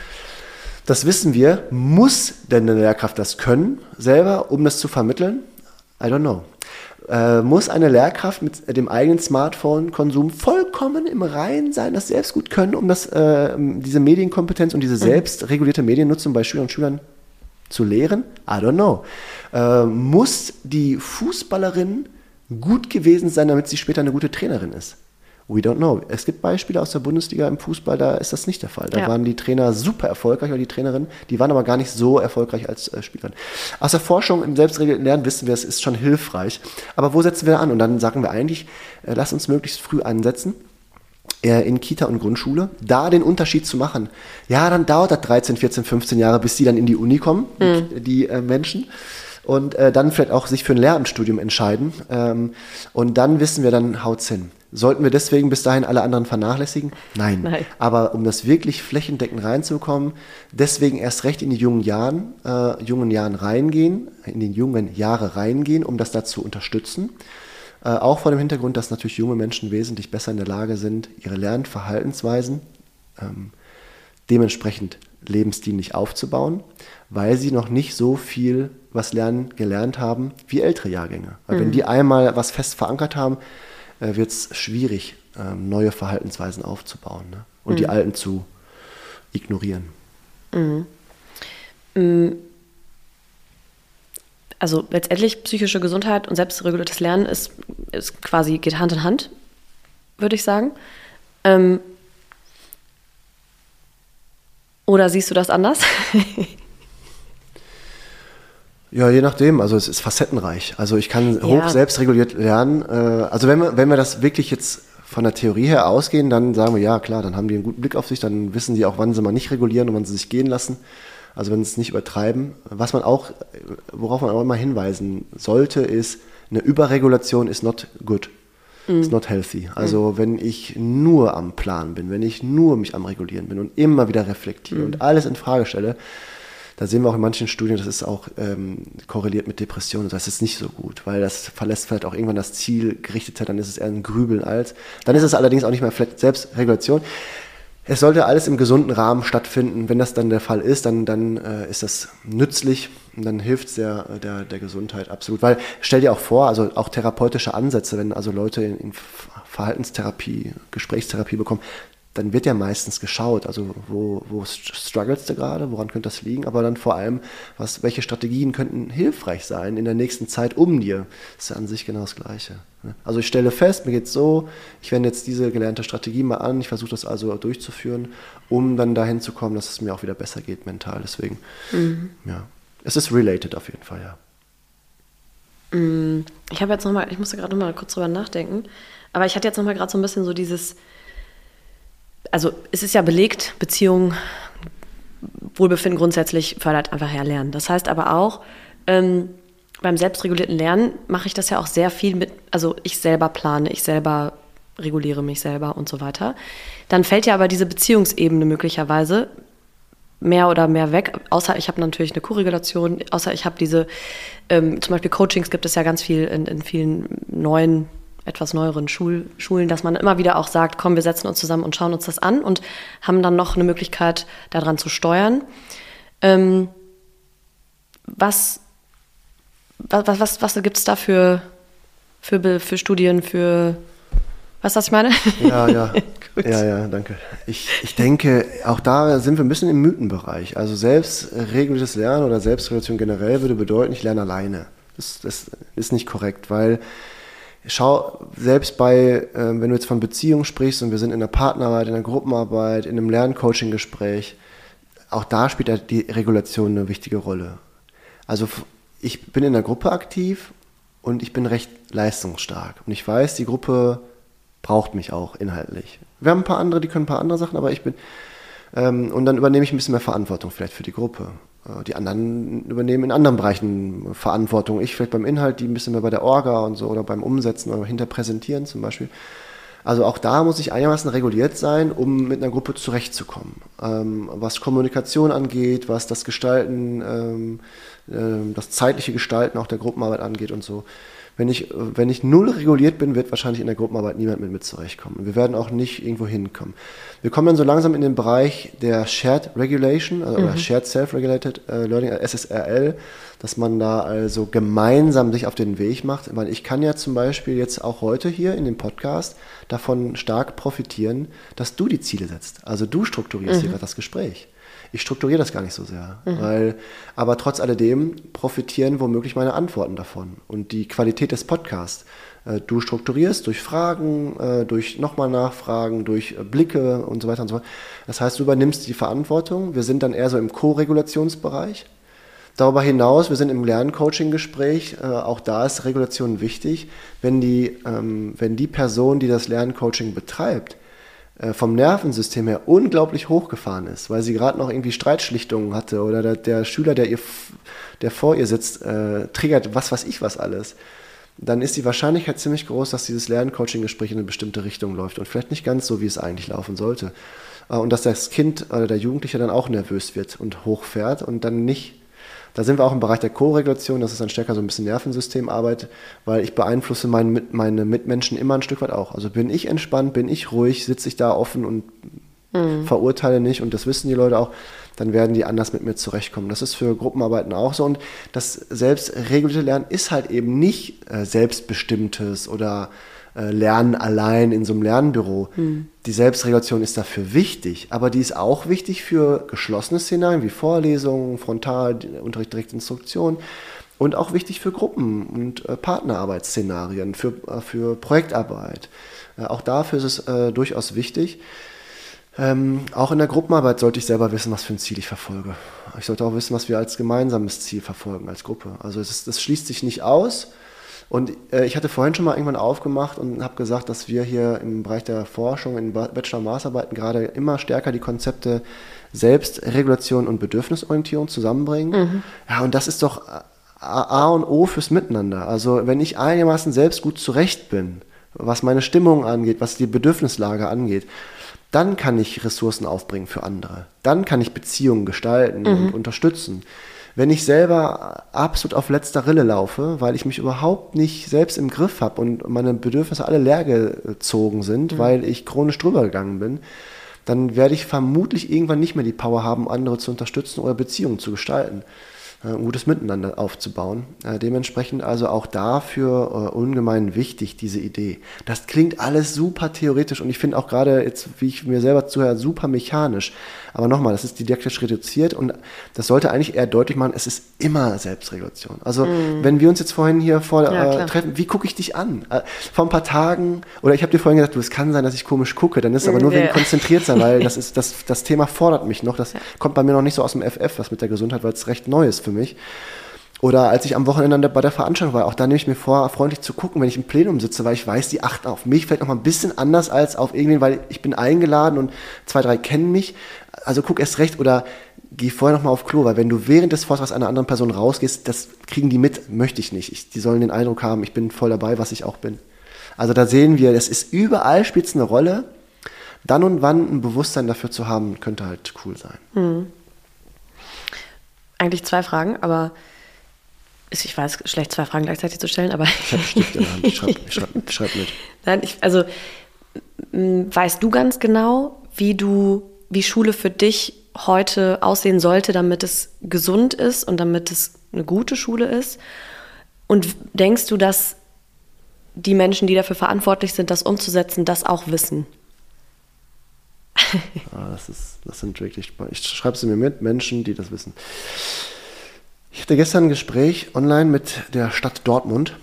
Das wissen wir. Muss denn eine Lehrkraft das können, selber, um das zu vermitteln? I don't know. Äh, muss eine Lehrkraft mit dem eigenen Smartphone-Konsum vollkommen im Reinen sein, das selbst gut können, um das, äh, diese Medienkompetenz und diese selbstregulierte Mediennutzung bei Schülern und Schülern zu lehren? I don't know. Äh, muss die Fußballerin gut gewesen sein, damit sie später eine gute Trainerin ist? We don't know. Es gibt Beispiele aus der Bundesliga im Fußball, da ist das nicht der Fall. Da ja. waren die Trainer super erfolgreich, oder die Trainerinnen, die waren aber gar nicht so erfolgreich als äh, Spielerin. Aus der Forschung im selbstregulierten Lernen wissen wir, es ist schon hilfreich. Aber wo setzen wir an? Und dann sagen wir eigentlich, äh, lass uns möglichst früh ansetzen, äh, in Kita und Grundschule, da den Unterschied zu machen. Ja, dann dauert das dreizehn, vierzehn, fünfzehn Jahre, bis die dann in die Uni kommen, mhm. die, die äh, Menschen. Und äh, dann vielleicht auch sich für ein Lehramtsstudium entscheiden. Ähm, und dann wissen wir, dann haut's hin. Sollten wir deswegen bis dahin alle anderen vernachlässigen? Nein. Nein. Aber um das wirklich flächendeckend reinzukommen, deswegen erst recht in die jungen Jahren, äh, jungen Jahren reingehen, in den jungen Jahre reingehen, um das da zu unterstützen. Äh, auch vor dem Hintergrund, dass natürlich junge Menschen wesentlich besser in der Lage sind, ihre Lernverhaltensweisen ähm, dementsprechend lebensdienlich aufzubauen, weil sie noch nicht so viel was lernen gelernt haben wie ältere Jahrgänge. Weil mhm. wenn die einmal was fest verankert haben, wird es schwierig, ähm, neue Verhaltensweisen aufzubauen, ne? Und mhm. die alten zu ignorieren. Mhm. Also letztendlich psychische Gesundheit und selbstreguliertes Lernen ist, ist quasi, geht Hand in Hand, würde ich sagen. Ähm, oder siehst du das anders? Ja, je nachdem. Also es ist facettenreich. Also ich kann hoch ja. selbstreguliert lernen. Also wenn wir, wenn wir das wirklich jetzt von der Theorie her ausgehen, dann sagen wir, ja klar, dann haben die einen guten Blick auf sich, dann wissen sie auch, wann sie mal nicht regulieren und wann sie sich gehen lassen. Also wenn sie es nicht übertreiben. Was man auch, worauf man auch immer hinweisen sollte, ist, eine Überregulation is not good. Mm. It's not healthy. Also mm. wenn ich nur am Plan bin, wenn ich nur mich am Regulieren bin und immer wieder reflektiere mm. und alles in Frage stelle, da sehen wir auch in manchen Studien, das ist auch ähm, korreliert mit Depressionen. Das ist nicht so gut, weil das verlässt vielleicht auch irgendwann das Ziel gerichtet, dann ist es eher ein Grübeln als. Dann ist es allerdings auch nicht mehr Selbstregulation. Es sollte alles im gesunden Rahmen stattfinden. Wenn das dann der Fall ist, dann, dann äh, ist das nützlich und dann hilft es der, der, der Gesundheit absolut. Weil stell dir auch vor, also auch therapeutische Ansätze, wenn also Leute in, in Verhaltenstherapie, Gesprächstherapie bekommen, dann wird ja meistens geschaut, also wo, wo struggles du gerade, woran könnte das liegen, aber dann vor allem, was, welche Strategien könnten hilfreich sein in der nächsten Zeit um dir. Das ist ja an sich genau das Gleiche. Also ich stelle fest, mir geht's so, ich wende jetzt diese gelernte Strategie mal an, ich versuche das also durchzuführen, um dann dahin zu kommen, dass es mir auch wieder besser geht mental. Deswegen, mhm. ja, es ist related auf jeden Fall, ja. Ich habe jetzt nochmal, ich musste gerade nochmal kurz drüber nachdenken, aber ich hatte jetzt nochmal gerade so ein bisschen so dieses, also es ist ja belegt, Beziehung, Wohlbefinden grundsätzlich fördert einfach ja Lernen. Das heißt aber auch, ähm, beim selbstregulierten Lernen mache ich das ja auch sehr viel mit, also ich selber plane, ich selber reguliere mich selber und so weiter. Dann fällt ja aber diese Beziehungsebene möglicherweise mehr oder mehr weg, außer ich habe natürlich eine Koregulation, außer ich habe diese, ähm, zum Beispiel Coachings gibt es ja ganz viel in, in vielen neuen, etwas neueren Schul, Schulen, dass man immer wieder auch sagt, komm, wir setzen uns zusammen und schauen uns das an und haben dann noch eine Möglichkeit, daran zu steuern. Ähm, was, was, was, was gibt es da für, für, für Studien, für, weißt du, was ich meine? Ja, ja, ja, ja, danke. Ich, ich denke, auch da sind wir ein bisschen im Mythenbereich. Also selbstreguliertes Lernen oder Selbstregulation generell würde bedeuten, ich lerne alleine. Das, das ist nicht korrekt, weil schau, selbst bei, äh, wenn du jetzt von Beziehungen sprichst und wir sind in einer Partnerarbeit, in einer Gruppenarbeit, in einem Lerncoaching-Gespräch, auch da spielt die Regulation eine wichtige Rolle. Also ich bin in der Gruppe aktiv und ich bin recht leistungsstark. Und ich weiß, die Gruppe braucht mich auch inhaltlich. Wir haben ein paar andere, die können ein paar andere Sachen, aber ich bin, ähm, und dann übernehme ich ein bisschen mehr Verantwortung vielleicht für die Gruppe. Äh, die anderen übernehmen in anderen Bereichen Verantwortung. Ich vielleicht beim Inhalt, die ein bisschen mehr bei der Orga und so oder beim Umsetzen oder hinter Präsentieren zum Beispiel. Also auch da muss ich einigermaßen reguliert sein, um mit einer Gruppe zurechtzukommen. Ähm, was Kommunikation angeht, was das Gestalten, ähm, äh, das zeitliche Gestalten auch der Gruppenarbeit angeht und so. Wenn ich, wenn ich null reguliert bin, wird wahrscheinlich in der Gruppenarbeit niemand mit mir zurechtkommen. Wir werden auch nicht irgendwo hinkommen. Wir kommen dann so langsam in den Bereich der Shared Regulation, also mhm. oder Shared Self-Regulated äh, Learning, S S R L, dass man da also gemeinsam sich auf den Weg macht. Ich meine, ich kann ja zum Beispiel jetzt auch heute hier in dem Podcast davon stark profitieren, dass du die Ziele setzt. Also du strukturierst mhm. hier gerade das Gespräch. Ich strukturiere das gar nicht so sehr, mhm. weil, aber trotz alledem profitieren womöglich meine Antworten davon und die Qualität des Podcasts. Äh, du strukturierst durch Fragen, äh, durch nochmal Nachfragen, durch äh, Blicke und so weiter und so fort. Das heißt, du übernimmst die Verantwortung. Wir sind dann eher so im Co-Regulationsbereich. Darüber hinaus, wir sind im Lerncoaching-Gespräch, äh, auch da ist Regulation wichtig. Wenn die, ähm, wenn die Person, die das Lerncoaching betreibt, vom Nervensystem her unglaublich hochgefahren ist, weil sie gerade noch irgendwie Streitschlichtungen hatte oder der, der Schüler, der, ihr, der vor ihr sitzt, äh, triggert was weiß ich was alles, dann ist die Wahrscheinlichkeit ziemlich groß, dass dieses Lerncoaching-Gespräch in eine bestimmte Richtung läuft und vielleicht nicht ganz so, wie es eigentlich laufen sollte. Äh, und dass das Kind oder der Jugendliche dann auch nervös wird und hochfährt und dann nicht. Da sind wir auch im Bereich der Co-Regulation, das ist dann stärker so ein bisschen Nervensystemarbeit, weil ich beeinflusse meine, meine Mitmenschen immer ein Stück weit auch. Also bin ich entspannt, bin ich ruhig, sitze ich da offen und mhm. verurteile nicht und das wissen die Leute auch, dann werden die anders mit mir zurechtkommen. Das ist für Gruppenarbeiten auch so und das selbstregulierte Lernen ist halt eben nicht äh, selbstbestimmtes oder äh, Lernen allein in so einem Lernbüro. Mhm. Die Selbstregulation ist dafür wichtig, aber die ist auch wichtig für geschlossene Szenarien wie Vorlesungen, Frontalunterricht, Direktinstruktion und auch wichtig für Gruppen- und äh, Partnerarbeitsszenarien, für, äh, für Projektarbeit. Äh, auch dafür ist es äh, durchaus wichtig. Ähm, auch in der Gruppenarbeit sollte ich selber wissen, was für ein Ziel ich verfolge. Ich sollte auch wissen, was wir als gemeinsames Ziel verfolgen, als Gruppe. Also es ist, das schließt sich nicht aus. Und äh, ich hatte vorhin schon mal irgendwann aufgemacht und habe gesagt, dass wir hier im Bereich der Forschung, in Bachelor- und Masterarbeiten gerade immer stärker die Konzepte Selbstregulation und Bedürfnisorientierung zusammenbringen. Mhm. Ja, und das ist doch A und O fürs Miteinander. Also wenn ich einigermaßen selbst gut zurecht bin, was meine Stimmung angeht, was die Bedürfnislage angeht, dann kann ich Ressourcen aufbringen für andere. Dann kann ich Beziehungen gestalten mhm. und unterstützen. Wenn ich selber absolut auf letzter Rille laufe, weil ich mich überhaupt nicht selbst im Griff habe und meine Bedürfnisse alle leer gezogen sind, mhm. weil ich chronisch drüber gegangen bin, dann werde ich vermutlich irgendwann nicht mehr die Power haben, andere zu unterstützen oder Beziehungen zu gestalten, ein gutes Miteinander aufzubauen. Äh, dementsprechend also auch dafür äh, ungemein wichtig, diese Idee. Das klingt alles super theoretisch und ich finde auch gerade jetzt, wie ich mir selber zuhöre, super mechanisch. Aber nochmal, das ist didaktisch reduziert und das sollte eigentlich eher deutlich machen, es ist immer Selbstregulation. Also mm. wenn wir uns jetzt vorhin hier vor, ja, äh, treffen, wie gucke ich dich an? Äh, vor ein paar Tagen, oder ich habe dir vorhin gesagt, du, es kann sein, dass ich komisch gucke, dann ist es aber nur wegen konzentriert sein, weil das, ist, das, das Thema fordert mich noch. Das ja. kommt bei mir noch nicht so aus dem F F, was mit der Gesundheit, weil es recht neu ist für mich. Oder als ich am Wochenende bei der Veranstaltung war, auch da nehme ich mir vor, freundlich zu gucken, wenn ich im Plenum sitze, weil ich weiß, die achten auf mich vielleicht noch mal ein bisschen anders als auf irgendwen, weil ich bin eingeladen und zwei, drei kennen mich. Also guck erst recht oder geh vorher noch mal auf Klo, weil wenn du während des Vortrags einer anderen Person rausgehst, das kriegen die mit, möchte ich nicht. Ich, die sollen den Eindruck haben, ich bin voll dabei, was ich auch bin. Also da sehen wir, das ist überall, spielt es eine Rolle. Dann und wann ein Bewusstsein dafür zu haben, könnte halt cool sein. Hm. eigentlich zwei Fragen, aber ich weiß, schlecht zwei Fragen gleichzeitig zu stellen, aber... Ich habe einen Stift in der Hand, ich schreibe schreib, schreib mit. Nein, ich, also weißt du ganz genau, wie du, wie Schule für dich heute aussehen sollte, damit es gesund ist und damit es eine gute Schule ist? Und denkst du, dass die Menschen, die dafür verantwortlich sind, das umzusetzen, das auch wissen? Ah, das, ist, das sind wirklich, ich schreibe sie mir mit, Menschen, die das wissen. Ich hatte gestern ein Gespräch online mit der Stadt Dortmund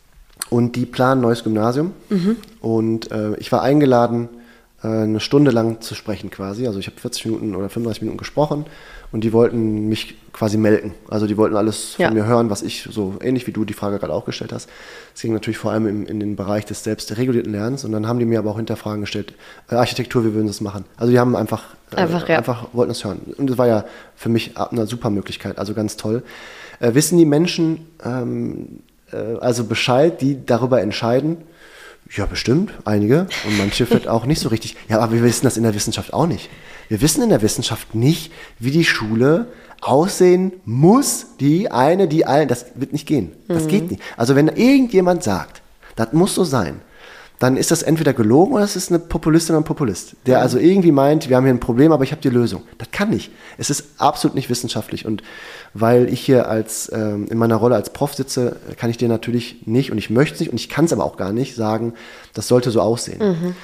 und die planen ein neues Gymnasium. Mhm. Und äh, ich war eingeladen, äh, eine Stunde lang zu sprechen quasi. Also ich habe vierzig Minuten oder fünfunddreißig Minuten gesprochen und die wollten mich quasi melken. Also die wollten alles von ja. mir hören, was ich so ähnlich wie du die Frage gerade auch gestellt hast. Es ging natürlich vor allem in, in den Bereich des selbstregulierten Lernens und dann haben die mir aber auch Hinterfragen gestellt. Äh, Architektur, wie würden sie es machen? Also die haben einfach, äh, einfach, ja. einfach wollten es hören. Und das war ja für mich eine super Möglichkeit, also ganz toll. Äh, wissen die Menschen ähm, äh, also Bescheid, die darüber entscheiden? Ja, bestimmt, einige. Und manche vielleicht auch nicht so richtig. Ja, aber wir wissen das in der Wissenschaft auch nicht. Wir wissen in der Wissenschaft nicht, wie die Schule aussehen muss, die eine, die allen, das wird nicht gehen. Das mhm. geht nicht. Also wenn irgendjemand sagt, das muss so sein, dann ist das entweder gelogen oder es ist eine Populistin oder ein Populist, der mhm. also irgendwie meint, wir haben hier ein Problem, aber ich habe die Lösung. Das kann nicht. Es ist absolut nicht wissenschaftlich. Und weil ich hier als ähm, in meiner Rolle als Prof sitze, kann ich dir natürlich nicht, und ich möchte es nicht, und ich kann es aber auch gar nicht sagen, das sollte so aussehen. Mhm.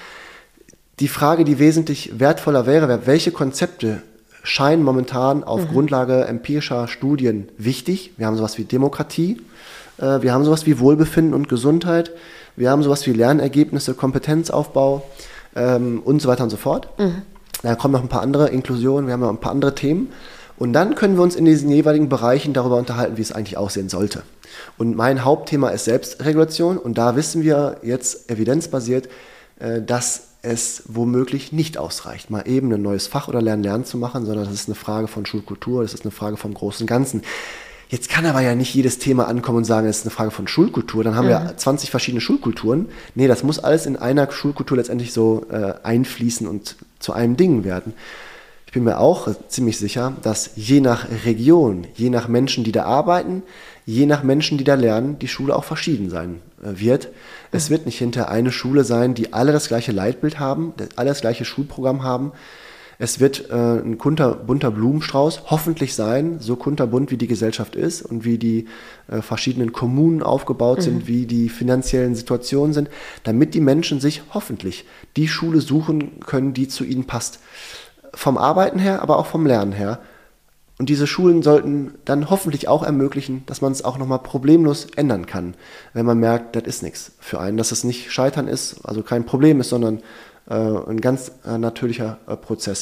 Die Frage, die wesentlich wertvoller wäre, wäre, welche Konzepte scheinen momentan auf mhm. Grundlage empirischer Studien wichtig. Wir haben sowas wie Demokratie, äh, wir haben sowas wie Wohlbefinden und Gesundheit, wir haben sowas wie Lernergebnisse, Kompetenzaufbau ähm, und so weiter und so fort. Mhm. Da kommen noch ein paar andere Inklusionen, wir haben noch ein paar andere Themen. Und dann können wir uns in diesen jeweiligen Bereichen darüber unterhalten, wie es eigentlich aussehen sollte. Und mein Hauptthema ist Selbstregulation und da wissen wir jetzt evidenzbasiert, äh, dass es womöglich nicht ausreicht, mal eben ein neues Fach oder Lernen lernen zu machen, sondern das ist eine Frage von Schulkultur, das ist eine Frage vom großen Ganzen. Jetzt kann aber ja nicht jedes Thema ankommen und sagen, es ist eine Frage von Schulkultur, dann haben mhm. wir zwanzig verschiedene Schulkulturen. Nee, das muss alles in einer Schulkultur letztendlich so äh, einfließen und zu einem Ding werden. Ich bin mir auch ziemlich sicher, dass je nach Region, je nach Menschen, die da arbeiten, je nach Menschen, die da lernen, die Schule auch verschieden sein wird. Mhm. Es wird nicht hinterher eine Schule sein, die alle das gleiche Leitbild haben, alle das gleiche Schulprogramm haben. Es wird äh, ein kunterbunter Blumenstrauß hoffentlich sein, so kunterbunt wie die Gesellschaft ist und wie die äh, verschiedenen Kommunen aufgebaut mhm. sind, wie die finanziellen Situationen sind, damit die Menschen sich hoffentlich die Schule suchen können, die zu ihnen passt. Vom Arbeiten her, aber auch vom Lernen her. Und diese Schulen sollten dann hoffentlich auch ermöglichen, dass man es auch nochmal problemlos ändern kann, wenn man merkt, das ist nichts für einen, dass es nicht Scheitern ist, also kein Problem ist, sondern äh, ein ganz äh, natürlicher äh, Prozess.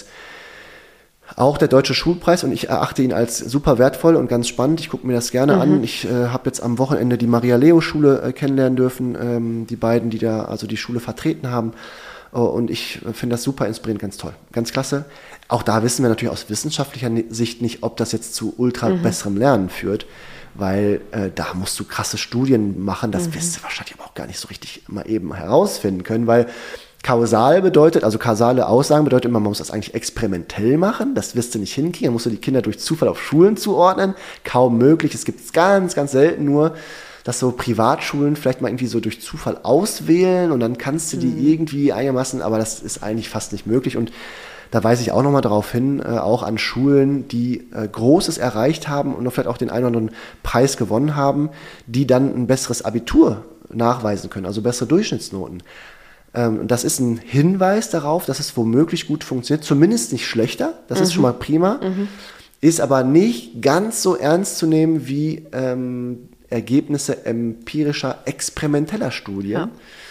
Auch der Deutsche Schulpreis, und ich erachte ihn als super wertvoll und ganz spannend. Ich gucke mir das gerne mhm. an. Ich äh, habe jetzt am Wochenende die Maria-Leo-Schule äh, kennenlernen dürfen, ähm, die beiden, die da also die Schule vertreten haben. Und ich finde das super inspirierend, ganz toll, ganz klasse. Auch da wissen wir natürlich aus wissenschaftlicher Sicht nicht, ob das jetzt zu ultra mhm. besserem Lernen führt, weil äh, da musst du krasse Studien machen, das mhm. wirst du wahrscheinlich aber auch gar nicht so richtig mal eben herausfinden können, weil kausal bedeutet, also kausale Aussagen bedeutet immer, man muss das eigentlich experimentell machen, das wirst du nicht hinkriegen, dann musst du die Kinder durch Zufall auf Schulen zuordnen, kaum möglich, es gibt es ganz, ganz selten nur, dass so Privatschulen vielleicht mal irgendwie so durch Zufall auswählen und dann kannst du die mhm. irgendwie einigermaßen, aber das ist eigentlich fast nicht möglich. Und da weise ich auch nochmal darauf hin, äh, auch an Schulen, die äh, Großes erreicht haben und vielleicht auch den einen oder anderen Preis gewonnen haben, die dann ein besseres Abitur nachweisen können, also bessere Durchschnittsnoten. Ähm, das ist ein Hinweis darauf, dass es womöglich gut funktioniert, zumindest nicht schlechter, das mhm. ist schon mal prima, mhm. ist aber nicht ganz so ernst zu nehmen wie ähm, Ergebnisse empirischer, experimenteller Studien, ja.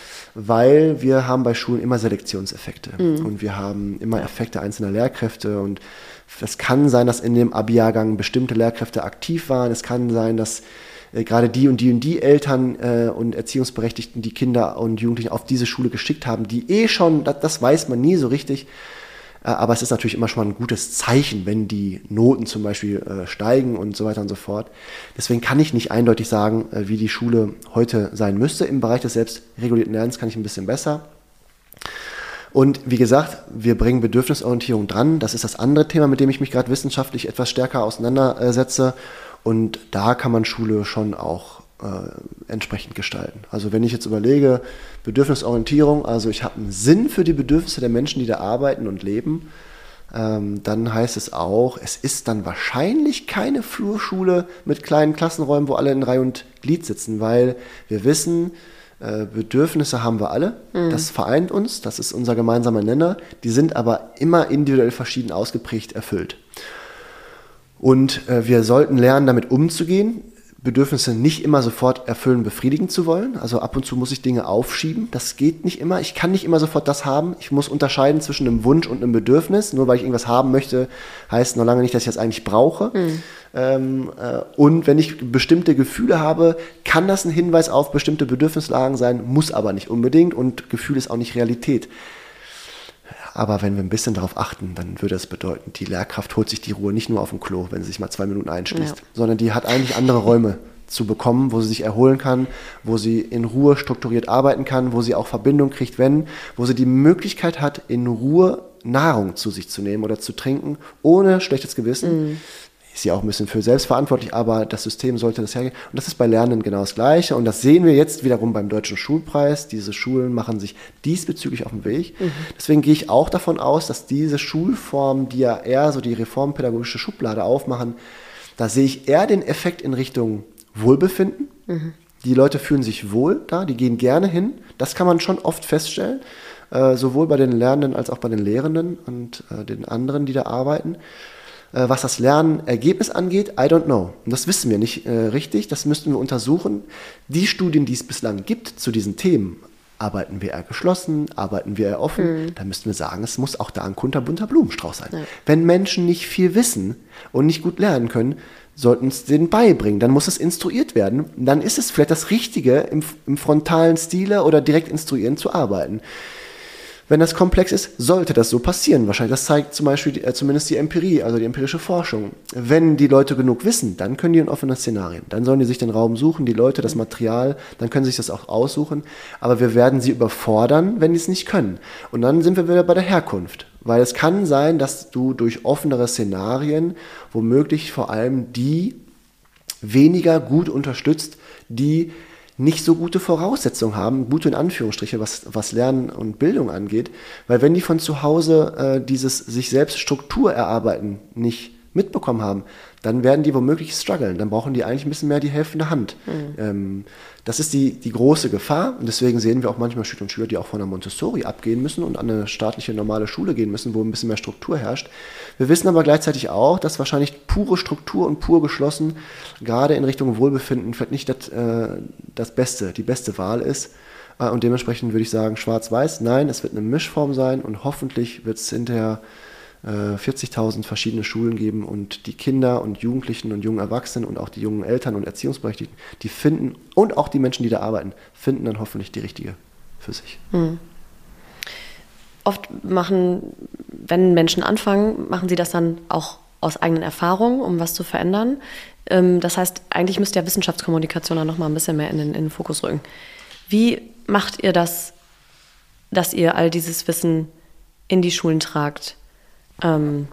weil wir haben bei Schulen immer Selektionseffekte mhm. und wir haben immer Effekte einzelner Lehrkräfte und es kann sein, dass in dem Abi-Jahrgang bestimmte Lehrkräfte aktiv waren, es kann sein, dass äh, gerade die und die und die Eltern äh, und Erziehungsberechtigten die Kinder und Jugendlichen auf diese Schule geschickt haben, die eh schon, das, das weiß man nie so richtig, aber es ist natürlich immer schon mal ein gutes Zeichen, wenn die Noten zum Beispiel äh, steigen und so weiter und so fort. Deswegen kann ich nicht eindeutig sagen, äh, wie die Schule heute sein müsste. Im Bereich des selbstregulierten Lernens kann ich ein bisschen besser. Und wie gesagt, wir bringen Bedürfnisorientierung dran. Das ist das andere Thema, mit dem ich mich gerade wissenschaftlich etwas stärker auseinandersetze. Und da kann man Schule schon auch äh, entsprechend gestalten. Also wenn ich jetzt überlege, Bedürfnisorientierung, also ich habe einen Sinn für die Bedürfnisse der Menschen, die da arbeiten und leben, ähm, dann heißt es auch, es ist dann wahrscheinlich keine Flurschule mit kleinen Klassenräumen, wo alle in Reihe und Glied sitzen, weil wir wissen, äh, Bedürfnisse haben wir alle, mhm. das vereint uns, das ist unser gemeinsamer Nenner, die sind aber immer individuell verschieden ausgeprägt erfüllt. Und äh, wir sollten lernen, damit umzugehen, Bedürfnisse nicht immer sofort erfüllen, befriedigen zu wollen. Also ab und zu muss ich Dinge aufschieben. Das geht nicht immer. Ich kann nicht immer sofort das haben. Ich muss unterscheiden zwischen einem Wunsch und einem Bedürfnis. Nur weil ich irgendwas haben möchte, heißt noch lange nicht, dass ich das eigentlich brauche. Mhm. Ähm, äh, und wenn ich bestimmte Gefühle habe, kann das ein Hinweis auf bestimmte Bedürfnislagen sein, muss aber nicht unbedingt. Und Gefühl ist auch nicht Realität. Aber wenn wir ein bisschen darauf achten, dann würde das bedeuten, die Lehrkraft holt sich die Ruhe nicht nur auf dem Klo, wenn sie sich mal zwei Minuten einschließt, ja. sondern die hat eigentlich andere Räume zu bekommen, wo sie sich erholen kann, wo sie in Ruhe strukturiert arbeiten kann, wo sie auch Verbindung kriegt, wenn, wo sie die Möglichkeit hat, in Ruhe Nahrung zu sich zu nehmen oder zu trinken, ohne schlechtes Gewissen. Mhm. Ist ja auch ein bisschen für selbstverantwortlich, aber das System sollte das hergeben. Und das ist bei Lernen genau das Gleiche. Und das sehen wir jetzt wiederum beim Deutschen Schulpreis. Diese Schulen machen sich diesbezüglich auf den Weg. Mhm. Deswegen gehe ich auch davon aus, dass diese Schulformen, die ja eher so die reformpädagogische Schublade aufmachen, da sehe ich eher den Effekt in Richtung Wohlbefinden. Mhm. Die Leute fühlen sich wohl da, die gehen gerne hin. Das kann man schon oft feststellen, äh, sowohl bei den Lernenden als auch bei den Lehrenden und äh, den anderen, die da arbeiten. Was das Lernergebnis angeht, I don't know. Und das wissen wir nicht äh, richtig, das müssten wir untersuchen. Die Studien, die es bislang gibt zu diesen Themen, arbeiten wir eher geschlossen, arbeiten wir eher offen, mhm. da müssten wir sagen, es muss auch da ein kunterbunter Blumenstrauß sein. Ja. Wenn Menschen nicht viel wissen und nicht gut lernen können, sollten es denen beibringen. Dann muss es instruiert werden. Dann ist es vielleicht das Richtige, im, im frontalen Stile oder direkt instruieren zu arbeiten. Wenn das komplex ist, sollte das so passieren. Wahrscheinlich, das zeigt zum Beispiel die, äh, zumindest die Empirie, also die empirische Forschung. Wenn die Leute genug wissen, dann können die in offenen Szenarien. Dann sollen die sich den Raum suchen, die Leute, das Material, dann können sie sich das auch aussuchen. Aber wir werden sie überfordern, wenn die es nicht können. Und dann sind wir wieder bei der Herkunft. Weil es kann sein, dass du durch offenere Szenarien womöglich vor allem die weniger gut unterstützt, die nicht so gute Voraussetzungen haben, gute in Anführungsstriche, was, was Lernen und Bildung angeht, weil wenn die von zu Hause äh, dieses sich selbst Struktur erarbeiten nicht mitbekommen haben, dann werden die womöglich strugglen, dann brauchen die eigentlich ein bisschen mehr die helfende Hand. Mhm. Ähm, das ist die, die große Gefahr und deswegen sehen wir auch manchmal Schüler und Schüler, die auch von der Montessori abgehen müssen und an eine staatliche normale Schule gehen müssen, wo ein bisschen mehr Struktur herrscht. Wir wissen aber gleichzeitig auch, dass wahrscheinlich pure Struktur und pur geschlossen gerade in Richtung Wohlbefinden vielleicht nicht das, äh, das Beste, die beste Wahl ist. Äh, und dementsprechend würde ich sagen, schwarz-weiß, nein, es wird eine Mischform sein und hoffentlich wird es hinterher vierzigtausend verschiedene Schulen geben und die Kinder und Jugendlichen und jungen Erwachsenen und auch die jungen Eltern und Erziehungsberechtigten, die finden, und auch die Menschen, die da arbeiten, finden dann hoffentlich die richtige für sich. Mhm. Oft machen, wenn Menschen anfangen, machen sie das dann auch aus eigenen Erfahrungen, um was zu verändern. Das heißt, eigentlich müsste ja Wissenschaftskommunikation dann noch mal ein bisschen mehr in den, in den Fokus rücken. Wie macht ihr das, dass ihr all dieses Wissen in die Schulen tragt? Ähm,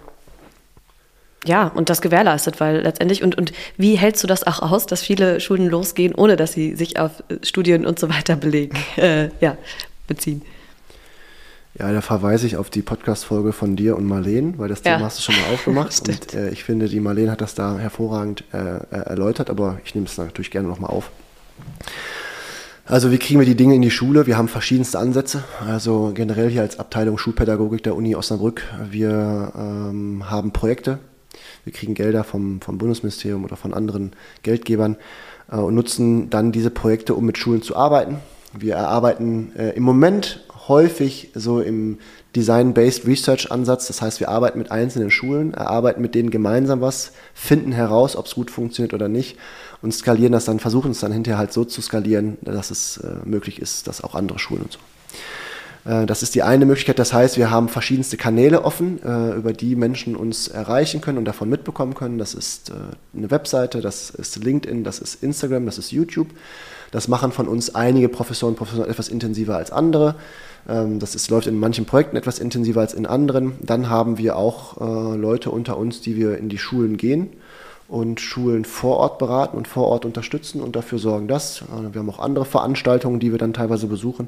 ja, und das gewährleistet, weil letztendlich, und, und wie hältst du das auch aus, dass viele Schulen losgehen, ohne dass sie sich auf Studien und so weiter belegen, äh, ja, beziehen? Ja, da verweise ich auf die Podcast-Folge von dir und Marleen, weil das Thema ja. hast du schon mal aufgemacht und äh, ich finde, die Marleen hat das da hervorragend äh, erläutert, aber ich nehme es natürlich gerne nochmal auf. Also wie kriegen wir die Dinge in die Schule? Wir haben verschiedenste Ansätze. Also generell hier als Abteilung Schulpädagogik der Uni Osnabrück. Wir ähm, haben Projekte. Wir kriegen Gelder vom, vom Bundesministerium oder von anderen Geldgebern äh, und nutzen dann diese Projekte, um mit Schulen zu arbeiten. Wir erarbeiten äh, im Moment häufig so im Design-Based Research-Ansatz. Das heißt, wir arbeiten mit einzelnen Schulen, erarbeiten mit denen gemeinsam was, finden heraus, ob es gut funktioniert oder nicht und skalieren das dann, versuchen es dann hinterher halt so zu skalieren, dass es äh, möglich ist, dass auch andere Schulen und so. Das ist die eine Möglichkeit, das heißt, wir haben verschiedenste Kanäle offen, über die Menschen uns erreichen können und davon mitbekommen können. Das ist eine Webseite, das ist LinkedIn, das ist Instagram, das ist YouTube. Das machen von uns einige Professoren und Professoren etwas intensiver als andere. Das ist, läuft in manchen Projekten etwas intensiver als in anderen. Dann haben wir auch Leute unter uns, die wir in die Schulen gehen und Schulen vor Ort beraten und vor Ort unterstützen und dafür sorgen, dass. Wir haben auch andere Veranstaltungen, die wir dann teilweise besuchen.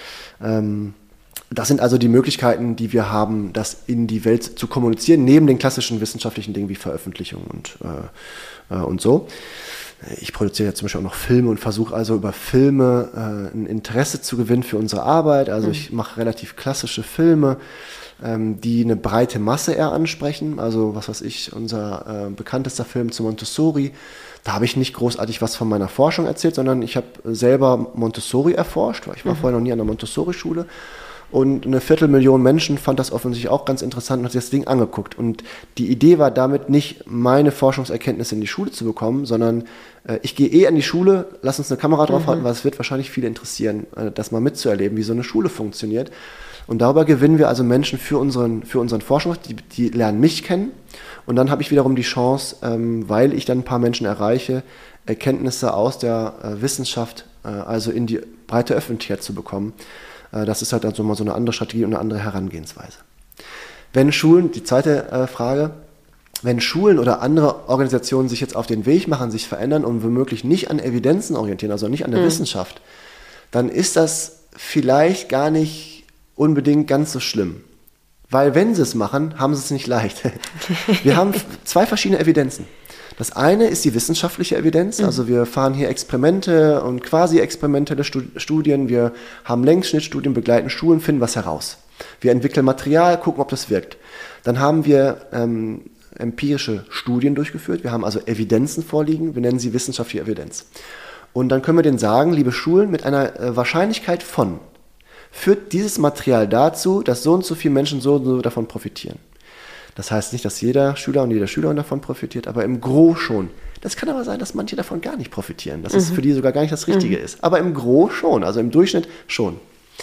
Das sind also die Möglichkeiten, die wir haben, das in die Welt zu kommunizieren, neben den klassischen wissenschaftlichen Dingen wie Veröffentlichung und, äh, und so. Ich produziere ja zum Beispiel auch noch Filme und versuche also über Filme äh, ein Interesse zu gewinnen für unsere Arbeit. Also ich mache relativ klassische Filme, ähm, die eine breite Masse eher ansprechen. Also was weiß ich, unser äh, bekanntester Film zu Montessori, da habe ich nicht großartig was von meiner Forschung erzählt, sondern ich habe selber Montessori erforscht, weil ich war mhm. vorher noch nie an der Montessori-Schule. Und eine Viertelmillion Menschen fand das offensichtlich auch ganz interessant und hat sich das Ding angeguckt. Und die Idee war damit nicht, meine Forschungserkenntnisse in die Schule zu bekommen, sondern äh, ich gehe eh an die Schule, lass uns eine Kamera draufhalten, mhm. weil es wird wahrscheinlich viele interessieren, äh, das mal mitzuerleben, wie so eine Schule funktioniert. Und darüber gewinnen wir also Menschen für unseren, für unseren Forschung, die, die lernen mich kennen. Und dann habe ich wiederum die Chance, ähm, weil ich dann ein paar Menschen erreiche, Erkenntnisse aus der äh, Wissenschaft, äh, also in die breite Öffentlichkeit zu bekommen. Das ist halt also mal so eine andere Strategie und eine andere Herangehensweise. Wenn Schulen, die zweite äh, Frage, wenn Schulen oder andere Organisationen sich jetzt auf den Weg machen, sich verändern und womöglich nicht an Evidenzen orientieren, also nicht an der mhm. Wissenschaft, dann ist das vielleicht gar nicht unbedingt ganz so schlimm. Weil wenn sie es machen, haben sie es nicht leicht. Wir haben zwei verschiedene Evidenzen. Das eine ist die wissenschaftliche Evidenz, also wir fahren hier Experimente und quasi experimentelle Studien, wir haben Längsschnittstudien, begleiten Schulen, finden was heraus. Wir entwickeln Material, gucken, ob das wirkt. Dann haben wir ähm, empirische Studien durchgeführt, wir haben also Evidenzen vorliegen, wir nennen sie wissenschaftliche Evidenz. Und dann können wir denen sagen, liebe Schulen, mit einer äh, Wahrscheinlichkeit von, führt dieses Material dazu, dass so und so viele Menschen so und so davon profitieren. Das heißt nicht, dass jeder Schüler und jede Schülerin davon profitiert, aber im Gros schon. Das kann aber sein, dass manche davon gar nicht profitieren, dass mhm. es für die sogar gar nicht das Richtige mhm. ist. Aber im Gros schon, also im Durchschnitt schon.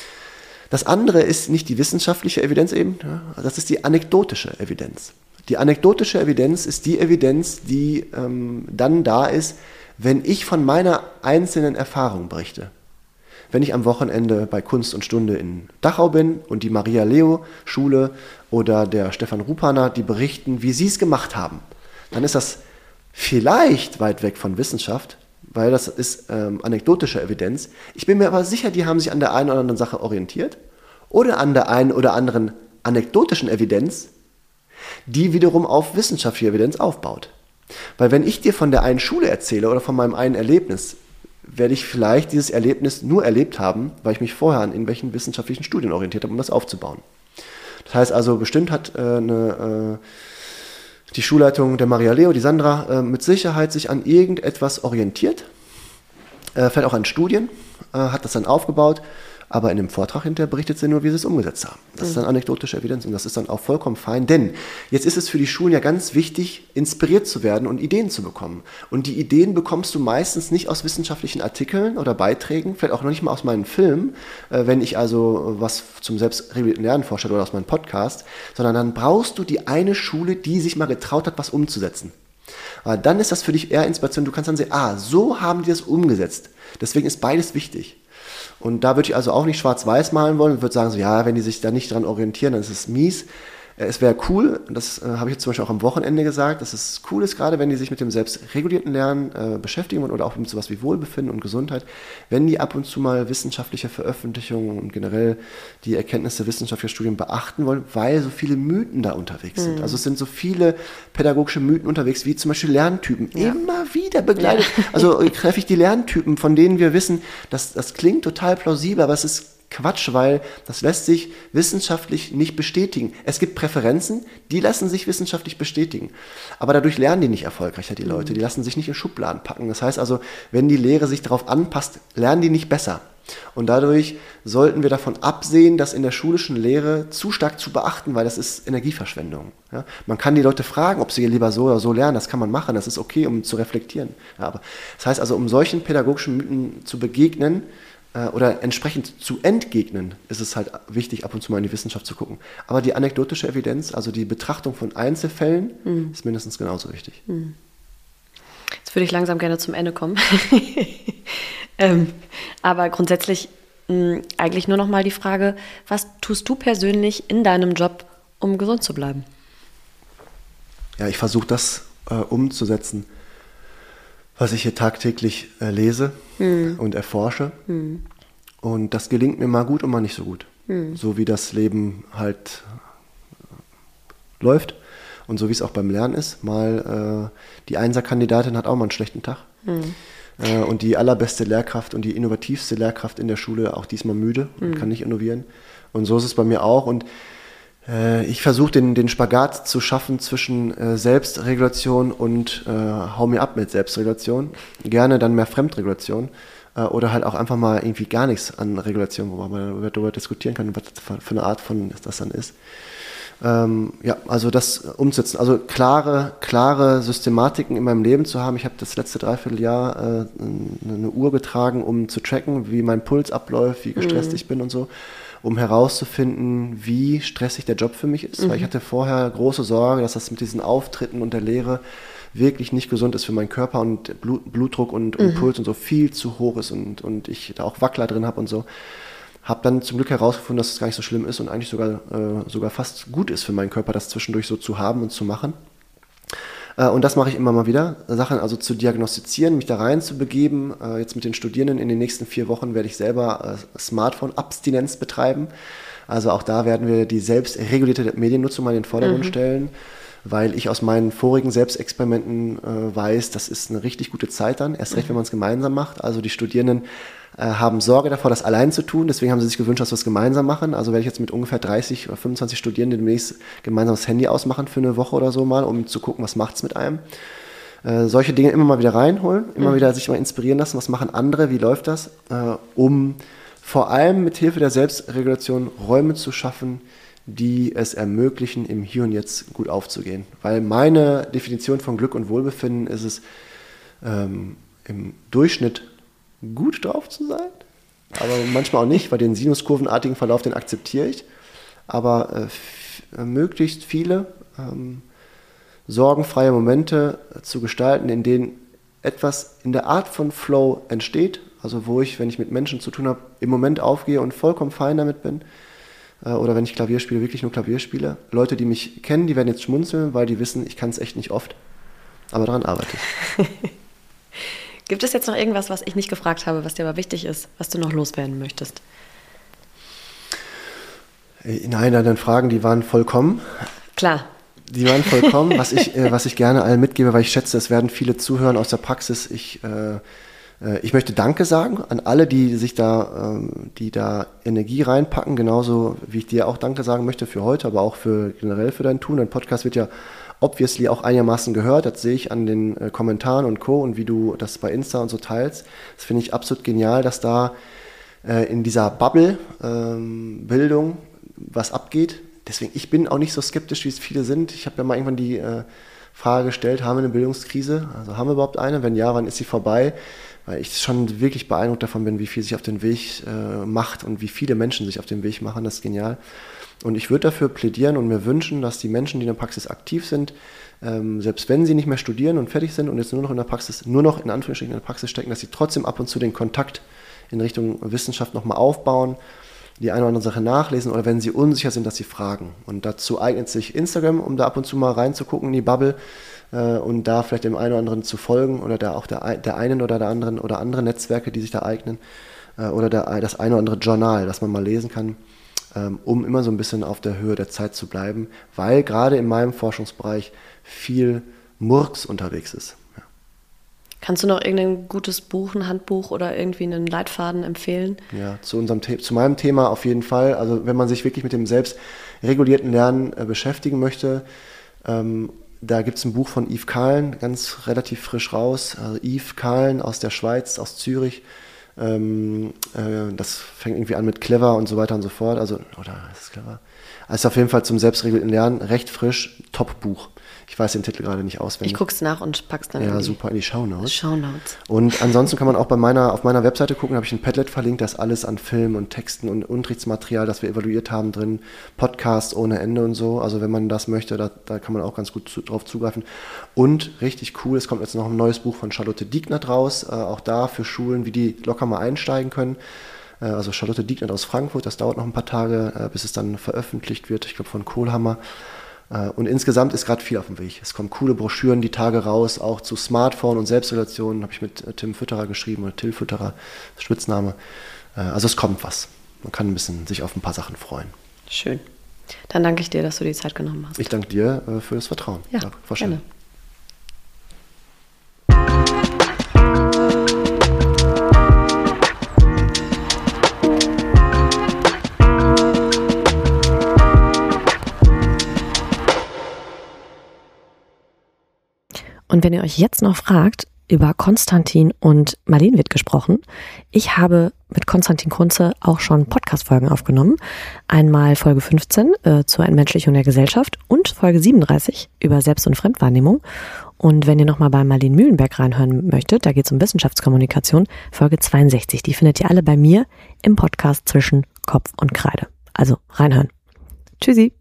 Das andere ist nicht die wissenschaftliche Evidenz eben, das ist die anekdotische Evidenz. Die anekdotische Evidenz ist die Evidenz, die ähm, dann da ist, wenn ich von meiner einzelnen Erfahrung berichte. Wenn ich am Wochenende bei Kunst und Stunde in Dachau bin und die Maria-Leo-Schule oder der Stefan Rupaner, die berichten, wie sie es gemacht haben, dann ist das vielleicht weit weg von Wissenschaft, weil das ist ähm, anekdotische Evidenz. Ich bin mir aber sicher, die haben sich an der einen oder anderen Sache orientiert oder an der einen oder anderen anekdotischen Evidenz, die wiederum auf wissenschaftliche Evidenz aufbaut. Weil wenn ich dir von der einen Schule erzähle oder von meinem einen Erlebnis, werde ich vielleicht dieses Erlebnis nur erlebt haben, weil ich mich vorher an irgendwelchen wissenschaftlichen Studien orientiert habe, um das aufzubauen. Das heißt also, bestimmt hat äh, eine, äh, die Schulleitung der Maria Leo, die Sandra, äh, mit Sicherheit sich an irgendetwas orientiert, äh, vielleicht auch an Studien, äh, hat das dann aufgebaut, aber in dem Vortrag hinterher berichtet sie nur, wie sie es umgesetzt haben. Das mhm. ist dann anekdotische Evidenz und das ist dann auch vollkommen fein, denn jetzt ist es für die Schulen ja ganz wichtig, inspiriert zu werden und Ideen zu bekommen. Und die Ideen bekommst du meistens nicht aus wissenschaftlichen Artikeln oder Beiträgen, vielleicht auch noch nicht mal aus meinen Filmen, äh, wenn ich also was zum selbstregulierten Lernen vorstelle oder aus meinem Podcast, sondern dann brauchst du die eine Schule, die sich mal getraut hat, was umzusetzen. Aber dann ist das für dich eher Inspiration. Du kannst dann sehen, ah, so haben die das umgesetzt. Deswegen ist beides wichtig. Und da würde ich also auch nicht schwarz-weiß malen wollen und würde sagen, so, ja, wenn die sich da nicht dran orientieren, dann ist es mies. Es wäre cool, das äh, habe ich jetzt zum Beispiel auch am Wochenende gesagt, dass es cool ist, gerade wenn die sich mit dem selbstregulierten Lernen äh, beschäftigen oder auch mit sowas wie Wohlbefinden und Gesundheit, wenn die ab und zu mal wissenschaftliche Veröffentlichungen und generell die Erkenntnisse wissenschaftlicher Studien beachten wollen, weil so viele Mythen da unterwegs sind. Mhm. Also es sind so viele pädagogische Mythen unterwegs, wie zum Beispiel Lerntypen, ja. immer wieder begleitet. Ja. Also treffe ich die Lerntypen, von denen wir wissen, dass das klingt total plausibel, aber es ist Quatsch, weil das lässt sich wissenschaftlich nicht bestätigen. Es gibt Präferenzen, die lassen sich wissenschaftlich bestätigen. Aber dadurch lernen die nicht erfolgreicher, die Leute. Die lassen sich nicht in Schubladen packen. Das heißt also, wenn die Lehre sich darauf anpasst, lernen die nicht besser. Und dadurch sollten wir davon absehen, das in der schulischen Lehre zu stark zu beachten, weil das ist Energieverschwendung. Ja? Man kann die Leute fragen, ob sie lieber so oder so lernen. Das kann man machen. Das ist okay, um zu reflektieren. Ja, aber das heißt also, um solchen pädagogischen Mythen zu begegnen, äh, oder entsprechend zu entgegnen, ist es halt wichtig, ab und zu mal in die Wissenschaft zu gucken. Aber die anekdotische Evidenz, also die Betrachtung von Einzelfällen, mhm. ist mindestens genauso wichtig. Mhm. Jetzt würde ich langsam gerne zum Ende kommen. ähm, aber grundsätzlich mh, eigentlich nur noch mal die Frage, was tust du persönlich in deinem Job, um gesund zu bleiben? Ja, ich versuche das äh, umzusetzen, was ich hier tagtäglich äh, lese hm. und erforsche. Hm. Und das gelingt mir mal gut und mal nicht so gut. Hm. So wie das Leben halt äh, läuft und so wie es auch beim Lernen ist. Mal äh, die Einser-Kandidatin hat auch mal einen schlechten Tag. Hm. Äh, und die allerbeste Lehrkraft und die innovativste Lehrkraft in der Schule auch diesmal müde und hm. kann nicht innovieren. Und so ist es bei mir auch. Und ich versuche den, den Spagat zu schaffen zwischen äh, Selbstregulation und äh, hau mir ab mit Selbstregulation. Gerne dann mehr Fremdregulation äh, oder halt auch einfach mal irgendwie gar nichts an Regulation, wo man darüber diskutieren kann, was für eine Art von das dann ist. Ähm, ja, also das umsetzen, also klare, klare Systematiken in meinem Leben zu haben. Ich habe das letzte Dreivierteljahr äh, eine Uhr getragen, um zu tracken, wie mein Puls abläuft, wie gestresst mhm. ich bin und so, um herauszufinden, wie stressig der Job für mich ist. Mhm. Weil ich hatte vorher große Sorge, dass das mit diesen Auftritten und der Lehre wirklich nicht gesund ist für meinen Körper und Blut, Blutdruck und, und mhm. Puls und so viel zu hoch ist und, und ich da auch Wackler drin habe und so. Habe dann zum Glück herausgefunden, dass es gar nicht so schlimm ist und eigentlich sogar, äh, sogar fast gut ist für meinen Körper, das zwischendurch so zu haben und zu machen. Äh, und das mache ich immer mal wieder. Sachen also zu diagnostizieren, mich da rein zu begeben. Äh, jetzt mit den Studierenden in den nächsten vier Wochen werde ich selber äh, Smartphone-Abstinenz betreiben. Also auch da werden wir die selbstregulierte Mediennutzung mal in den Vordergrund mhm. stellen, weil ich aus meinen vorigen Selbstexperimenten äh, weiß, das ist eine richtig gute Zeit dann, erst recht, mhm. wenn man es gemeinsam macht. Also die Studierenden äh, haben Sorge davor, das allein zu tun, deswegen haben sie sich gewünscht, dass wir es gemeinsam machen. Also werde ich jetzt mit ungefähr dreißig oder fünfundzwanzig Studierenden demnächst gemeinsam das Handy ausmachen für eine Woche oder so mal, um zu gucken, was macht es mit einem. Äh, solche Dinge immer mal wieder reinholen, immer mhm. wieder sich mal inspirieren lassen, was machen andere, wie läuft das, äh, um vor allem mit Hilfe der Selbstregulation Räume zu schaffen, die es ermöglichen, im Hier und Jetzt gut aufzugehen. Weil meine Definition von Glück und Wohlbefinden ist es, ähm, im Durchschnitt gut drauf zu sein, aber manchmal auch nicht, weil den sinuskurvenartigen Verlauf, den akzeptiere ich. Aber äh, f- möglichst viele ähm, sorgenfreie Momente zu gestalten, in denen etwas in der Art von Flow entsteht, also wo ich, wenn ich mit Menschen zu tun habe, im Moment aufgehe und vollkommen fein damit bin. Oder wenn ich Klavier spiele, wirklich nur Klavier spiele. Leute, die mich kennen, die werden jetzt schmunzeln, weil die wissen, ich kann es echt nicht oft. Aber daran arbeite ich. Gibt es jetzt noch irgendwas, was ich nicht gefragt habe, was dir aber wichtig ist, was du noch loswerden möchtest? Nein, deine Fragen, die waren vollkommen. Klar. Die waren vollkommen. was, ich, äh, was ich gerne allen mitgebe, weil ich schätze, es werden viele zuhören aus der Praxis. Ich... Äh, Ich möchte Danke sagen an alle, die sich da, die da Energie reinpacken, genauso wie ich dir auch Danke sagen möchte für heute, aber auch für generell für dein Tun. Dein Podcast wird ja obviously auch einigermaßen gehört, das sehe ich an den Kommentaren und Co. und wie du das bei Insta und so teilst. Das finde ich absolut genial, dass da in dieser Bubble ähm, Bildung was abgeht. Deswegen, ich bin auch nicht so skeptisch, wie es viele sind. Ich habe ja mal irgendwann die äh, Frage gestellt, haben wir eine Bildungskrise? Also haben wir überhaupt eine? Wenn ja, wann ist sie vorbei? Weil ich schon wirklich beeindruckt davon bin, wie viel sich auf den Weg äh, macht und wie viele Menschen sich auf den Weg machen. Das ist genial. Und ich würde dafür plädieren und mir wünschen, dass die Menschen, die in der Praxis aktiv sind, ähm, selbst wenn sie nicht mehr studieren und fertig sind und jetzt nur noch in der Praxis, nur noch in Anführungsstrichen in der Praxis stecken, dass sie trotzdem ab und zu den Kontakt in Richtung Wissenschaft nochmal aufbauen, die eine oder andere Sache nachlesen oder wenn sie unsicher sind, dass sie fragen. Und dazu eignet sich Instagram, um da ab und zu mal reinzugucken in die Bubble, und da vielleicht dem einen oder anderen zu folgen oder da auch der, der einen oder der anderen oder andere Netzwerke, die sich da eignen oder der, das eine oder andere Journal, das man mal lesen kann, um immer so ein bisschen auf der Höhe der Zeit zu bleiben, weil gerade in meinem Forschungsbereich viel Murks unterwegs ist. Ja. Kannst du noch irgendein gutes Buch, ein Handbuch oder irgendwie einen Leitfaden empfehlen? Ja, zu, unserem The- zu meinem Thema auf jeden Fall. Also wenn man sich wirklich mit dem selbstregulierten Lernen äh, beschäftigen möchte, ähm, da gibt es ein Buch von Yves Kahlen, ganz relativ frisch raus. Also Yves Kahlen aus der Schweiz, aus Zürich. Ähm, äh, das fängt irgendwie an mit Clever und so weiter und so fort. Also, oder ist es Clever? Also auf jeden Fall zum selbstregulierten Lernen recht frisch, Top-Buch. Ich weiß den Titel gerade nicht auswendig. Ich guck's nach und pack's dann Ja, in die super, in die Shownotes. Shownotes. Und ansonsten kann man auch bei meiner, auf meiner Webseite gucken, habe ich ein Padlet verlinkt, das alles an Filmen und Texten und Unterrichtsmaterial, das wir evaluiert haben drin, Podcasts ohne Ende und so. Also wenn man das möchte, da, da kann man auch ganz gut zu, drauf zugreifen. Und richtig cool, es kommt jetzt noch ein neues Buch von Charlotte Diegnert raus, äh, auch da für Schulen, wie die locker mal einsteigen können. Äh, also Charlotte Diegnert aus Frankfurt, das dauert noch ein paar Tage, äh, bis es dann veröffentlicht wird, ich glaube von Kohlhammer. Und insgesamt ist gerade viel auf dem Weg. Es kommen coole Broschüren die Tage raus, auch zu Smartphone und Selbstregulation, habe ich mit Tim Fütterer geschrieben, oder Till Fütterer, Spitzname. Also es kommt was. Man kann ein bisschen sich auf ein paar Sachen freuen. Schön. Dann danke ich dir, dass du die Zeit genommen hast. Ich danke dir äh, für das Vertrauen. Ja, ja gerne. Und wenn ihr euch jetzt noch fragt, über Konstantin und Marleen wird gesprochen. Ich habe mit Konstantin Kunze auch schon Podcast-Folgen aufgenommen. Einmal Folge fünfzehn äh, zur Entmenschlichung der Gesellschaft und Folge siebenunddreißig über Selbst- und Fremdwahrnehmung. Und wenn ihr nochmal bei Marleen Mühlenberg reinhören möchtet, da geht es um Wissenschaftskommunikation, Folge zweiundsechzig. Die findet ihr alle bei mir im Podcast zwischen Kopf und Kreide. Also reinhören. Tschüssi.